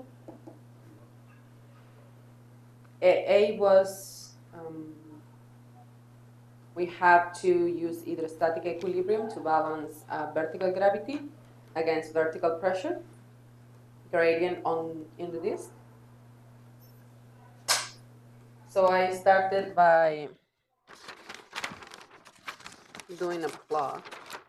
A, A was um, we have to use hydrostatic equilibrium to balance uh, vertical gravity against vertical pressure gradient on in the disk. So I started by doing a plot.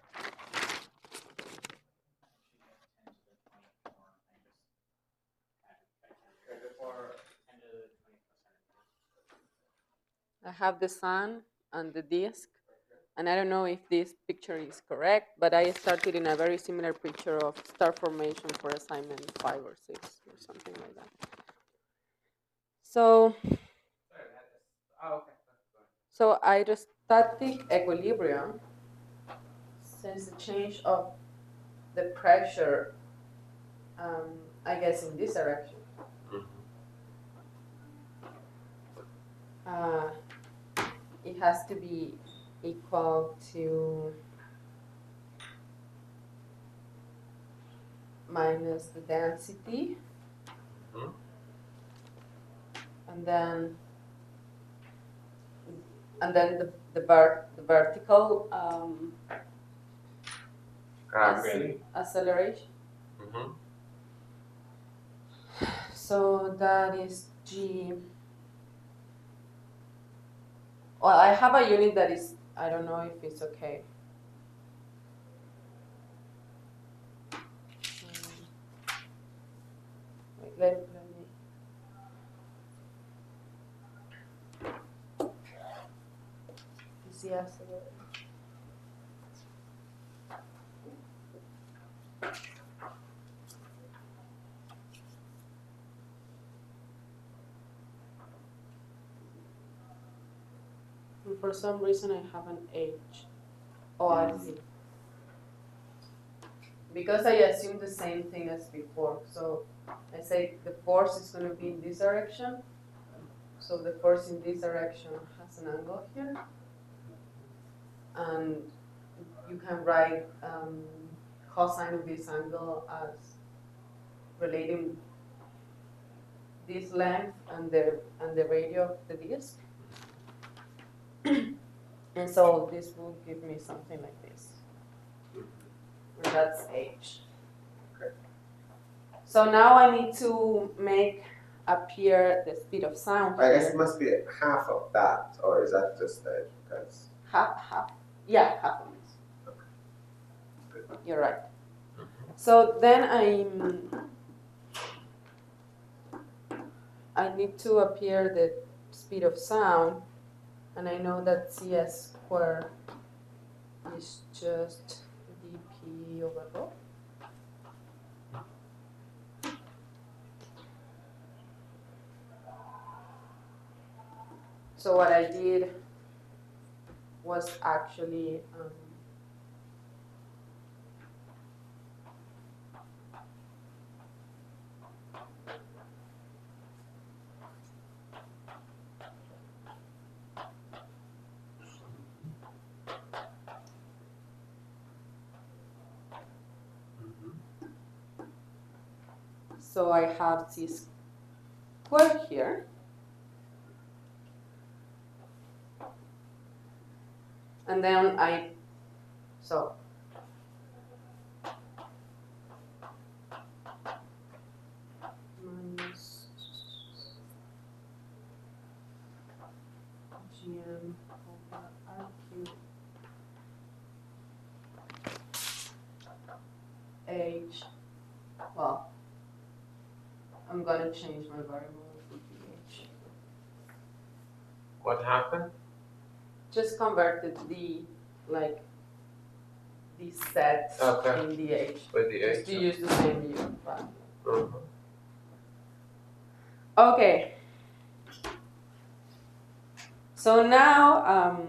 I have the sun and the disk, and I don't know if this picture is correct, but I started in a very similar picture of star formation for assignment five or six or something like that. So, Oh, okay. so hydrostatic equilibrium, since the change of the pressure, um, I guess in this direction, uh, it has to be equal to minus the density, Mhm. and then and then the the, ver- the vertical um, Gravity. acceleration. Mm-hmm. So that is G. Well, I have a unit that is, I don't know if it's okay. Um, wait, let, let me. Is the acceleration? And for some reason I have an H. Oh, I see. Because I assume the same thing as before. So I say the force is going to be in this direction. So the force in this direction has an angle here. And you can write um, cosine of this angle as relating this length and the, and the radius of the disk. And so this will give me something like this. And that's H. So now I need to make appear the speed of sound I guess it here. must be half of that, or is that just it? Because Half, half, yeah, half of it. You're right. So then I'm, I need to appear the speed of sound, and I know that C S squared is just dp over rho. So what I did was actually um, so I have C squared here. And then I, so minus gm over r cubed h, well, I'm gonna change my variable to h. What happened? Just converted the, like, the set Okay. in the h. With the Just H. to use the same view. Right? Mhm. Okay. So now um,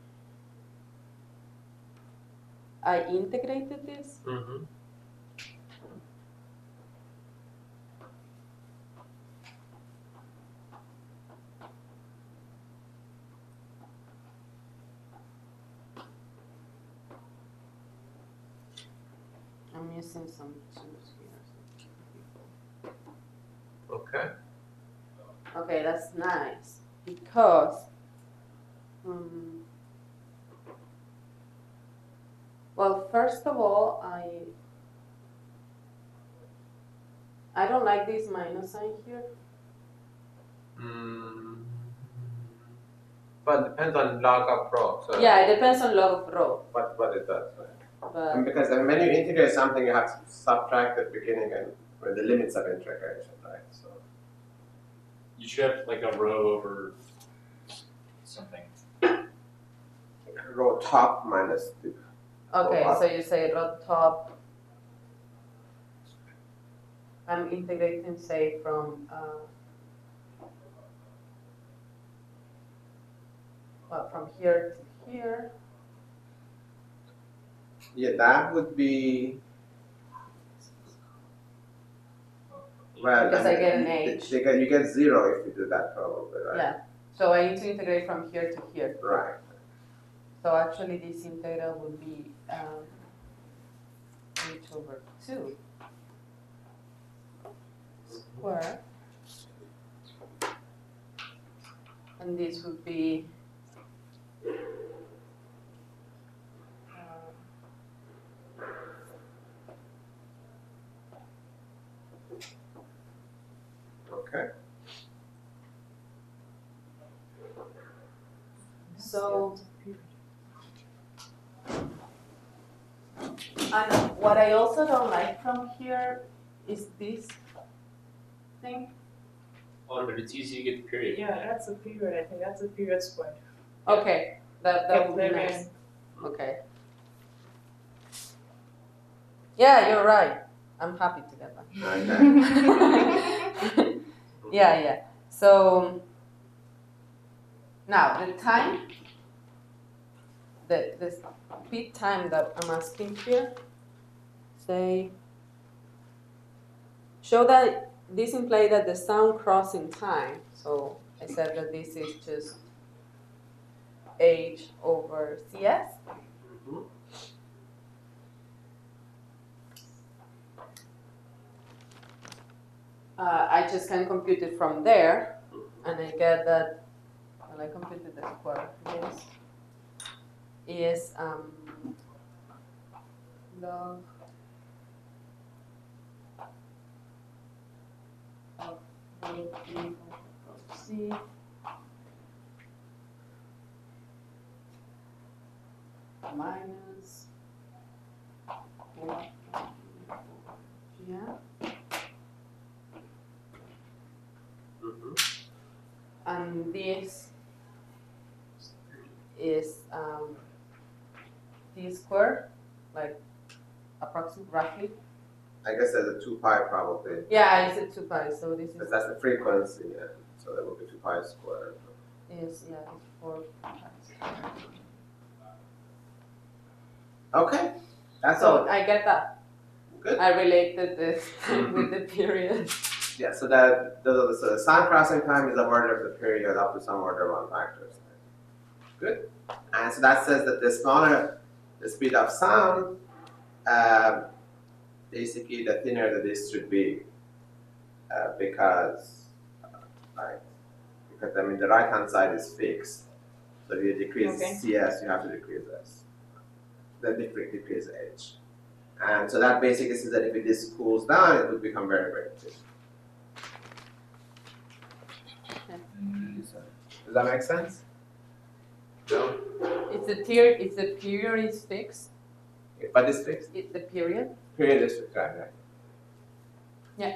I integrated this. Mhm. I'm using some twos here. Okay. Okay, that's nice because um, well, first of all, I I don't like this minus sign here. Mm. But it depends on log of rho. So Yeah, it depends on log of rho. what what it does, right? But And because when you integrate something, you have to subtract the beginning and or the limits of integration, right? So You should have like a row over something. rho top minus the okay, Oh, so you say rho top. I'm integrating, say, from uh, well, from here to here. yeah, that would be well. Because I mean, get an you- H. You get, you get zero if you do that probably, right? Yeah. So I need to integrate from here to here. Right. So actually, this integral will be um, h over two square, and this would be uh, Okay. so. And what I also don't like from here is this thing. Oh, but it's easy to get the period. Yeah, that's a period, I think, that's a period square. Okay, that that would be There nice. is- Okay. Yeah, you're right. I'm happy to get that. Okay. Yeah, yeah. So now the time, the the speed time that I'm asking here, say, show that this implies that the sound crossing time. So I said that this is just h over C S. Mhm. Uh, I just can compute it from there, and I get that, well, I computed the square of this, is um, log of rho P over rho C minus four G M. Mhm. and this is um, t squared, like approximately roughly. I guess there's a two pi probably. Yeah, it's a two pi, so this Because is that's the frequency, yeah. So that would be two pi squared. is yeah it's four pi. Okay, that's So all. I get that. Good. I related this with the period. Yeah, so that the, so the sound processing time is the order of the period up to some order one factors. Good. And so that says that the smaller the speed of sound, um, basically the thinner the disk should be, uh, because, uh, right, because I mean the right hand side is fixed. So if you decrease Okay. C S, you have to decrease S. Then decrease, decrease H. And so that basically says that if it just cools down, it would become very, very thin. Does that make sense? No? It's the tier. It's the period is fixed. But it's fixed. It's the period. Period is fixed, right, right? Yeah.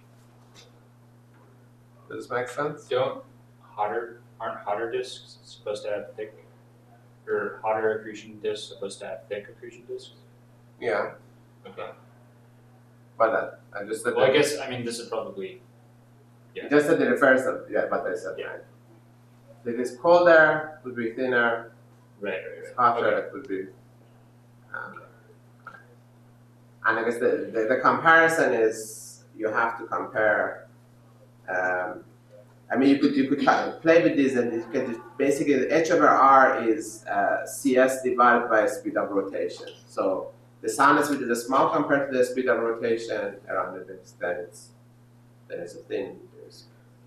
Does this make sense? Don't hotter aren't hotter disks supposed to have thick, or hotter accretion disks supposed to have thick accretion disks? Yeah. Okay. But uh, I just said Well, I that. guess I mean this is probably You just said the reverse of yeah, but I said Yeah. right. If it's colder, it would be thinner. right, If right, it's right. hotter, Okay. it would be. Um, and I guess the, the, the comparison is you have to compare. Um, I mean, you could you could kind of play with this, and you can just, basically the H over R is uh, C S divided by speed of rotation. So the sound speed is small compared to the speed of rotation around the disk. Then it's then it's a thin disk.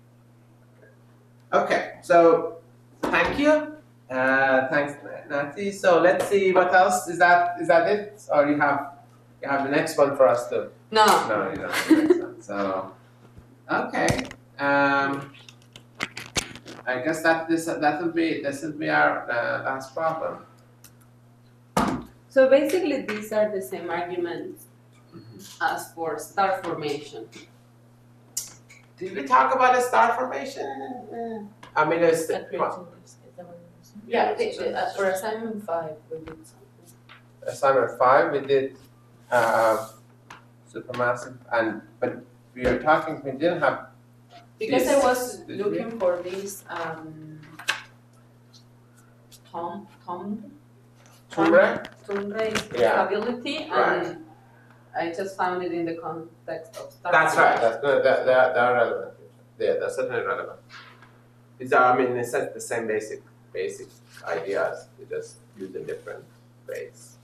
Okay. Okay, so thank you. Uh, thanks, Nati. So let's see what else is that. Is that it, or you have you have the next one for us too? No. No, you don't have the next one. So okay. Um, I guess that this that will be this will be our uh, last problem. So basically, these are the same arguments as for star formation. Did we talk about a star formation? I mean, it's At creating this, is that what you're saying? Yeah, they, they, uh, for assignment five, we did something. assignment five. We did uh, supermassive, and but we are talking. We didn't have. Because This- I was this looking for this um, Tom Tom Tumre? Tumre Yeah. stability, and Right. I just found it in the context of star. That's right. formation. That's good. That, that, they're relevant. Yeah, that's certainly relevant. These are, I mean, it's the same basic basic ideas. You just use in different ways.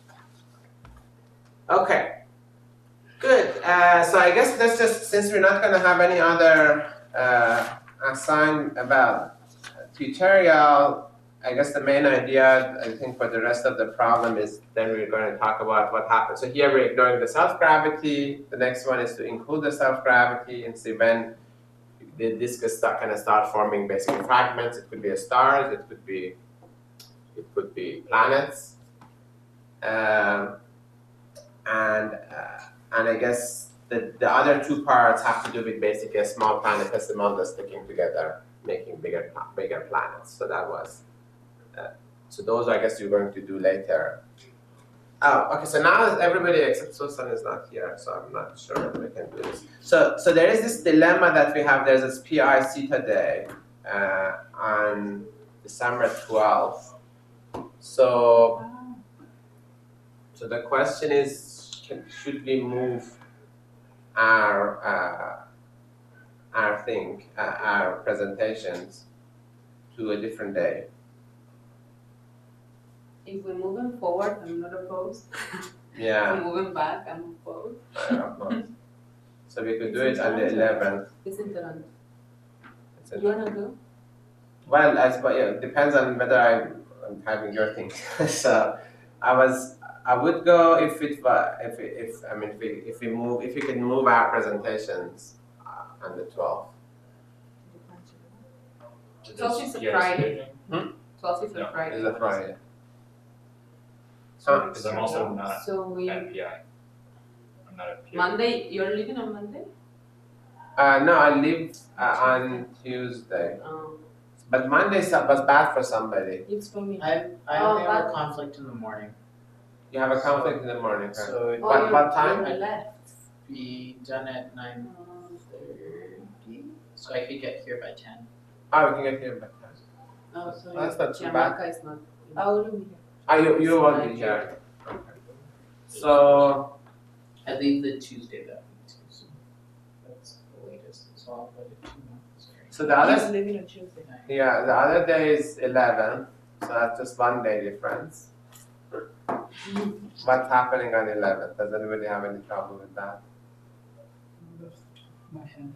Okay. Good. Uh, so I guess let's just, since we're not going to have any other uh, assigned about tutorial, I guess the main idea, I think, for the rest of the problem is then we're going to talk about what happens. So here we're ignoring the self-gravity. The next one is to include the self-gravity and see when the disk is start, kind of start forming basically fragments. It could be a stars. It could be, it could be planets. Um, and uh, and I guess the, the other two parts have to do with basically a small planetesimals that's sticking together, making bigger bigger planets. So that was. Uh, so those, I guess, you're going to do later. Oh, okay. So now everybody except Susan is not here, so I'm not sure if we can do this. So, so there is this dilemma that we have. There's this P I Theta day uh, on December twelfth. So, so the question is, can, should we move our uh, our thing, uh, our presentations to a different day? If we're moving forward, I'm not opposed. Yeah. If we're moving back, I'm opposed. I don't know. So we could do it on the eleventh. It's in Toronto. It's a- You wanna go? Well, I suppose yeah, it depends on whether I'm, I'm having your thing. So I was, I would go if it wa- if it- if I mean if we if we move if we can move our presentations uh, on the twelfth. Did twelfth this- is a you guys Friday. anything? twelfth is No. a Friday. Is that Friday? So Because I'm also not So we, at P I. I'm not at P I. Monday, you're leaving on Monday? Uh, no, I leave uh, on Tuesday. Um, But Monday so- was bad for somebody. It's for me. I I Oh, have a but- conflict in the morning, You have a conflict in the morning, right? so it Oh, What- you- what time? you left. be done at nine thirty, so I could get here by ten. Oh, we can get here by ten. Oh, so That's not too Jamaica is not. I wouldn't be here. Ah, you, you won't be Nine here. Okay. So, I leave the Tuesday that week too, so that's the latest, so I'll put it two months. so the other, He's leaving on Tuesday. yeah, the other day is eleven, so that's just one day difference. What's happening on eleventh? Does anybody have any trouble with that? My hand.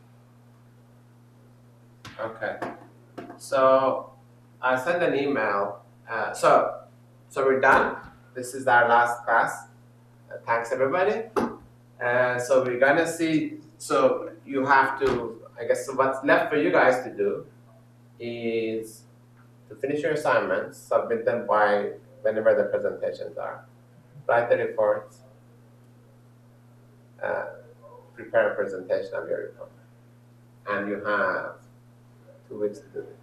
Okay. So I sent an email. Uh, so, so we're done. This is our last class. Uh, thanks everybody. Uh, so we're gonna see. So you have to. I guess so what's left for you guys to do is to finish your assignments, submit them by whenever the presentations are, write the reports, uh, prepare a presentation of your report, and you have two weeks to do it.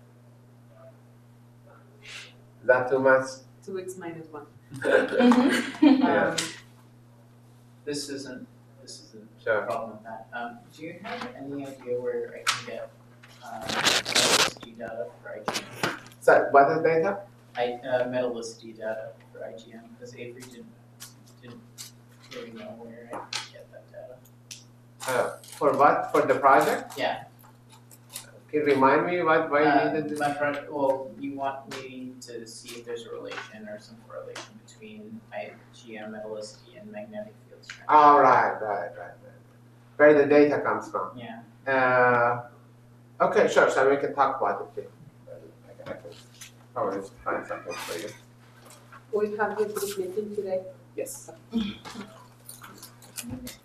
Is that too much? Two weeks minus one. Yeah. Um, this isn't, this isn't a Sure. problem with that. Um, do you have any idea where I can get, um, metallicity data for I G M? So what is data? I, uh, metallicity data for I G M, because Avery didn't, didn't really know where I could get that data. Uh, for what? For the project? Yeah. Can you remind me what why you Uh, needed this? my project, well, you want me to see if there's a relation or some correlation between I G M metallicity and magnetic field strength. Oh, right, right, right, right. Where the data comes from. Yeah. Uh, okay, sure. So we can talk about it. Too. I can, I can probably find something for you. We have the group meeting today. Yes.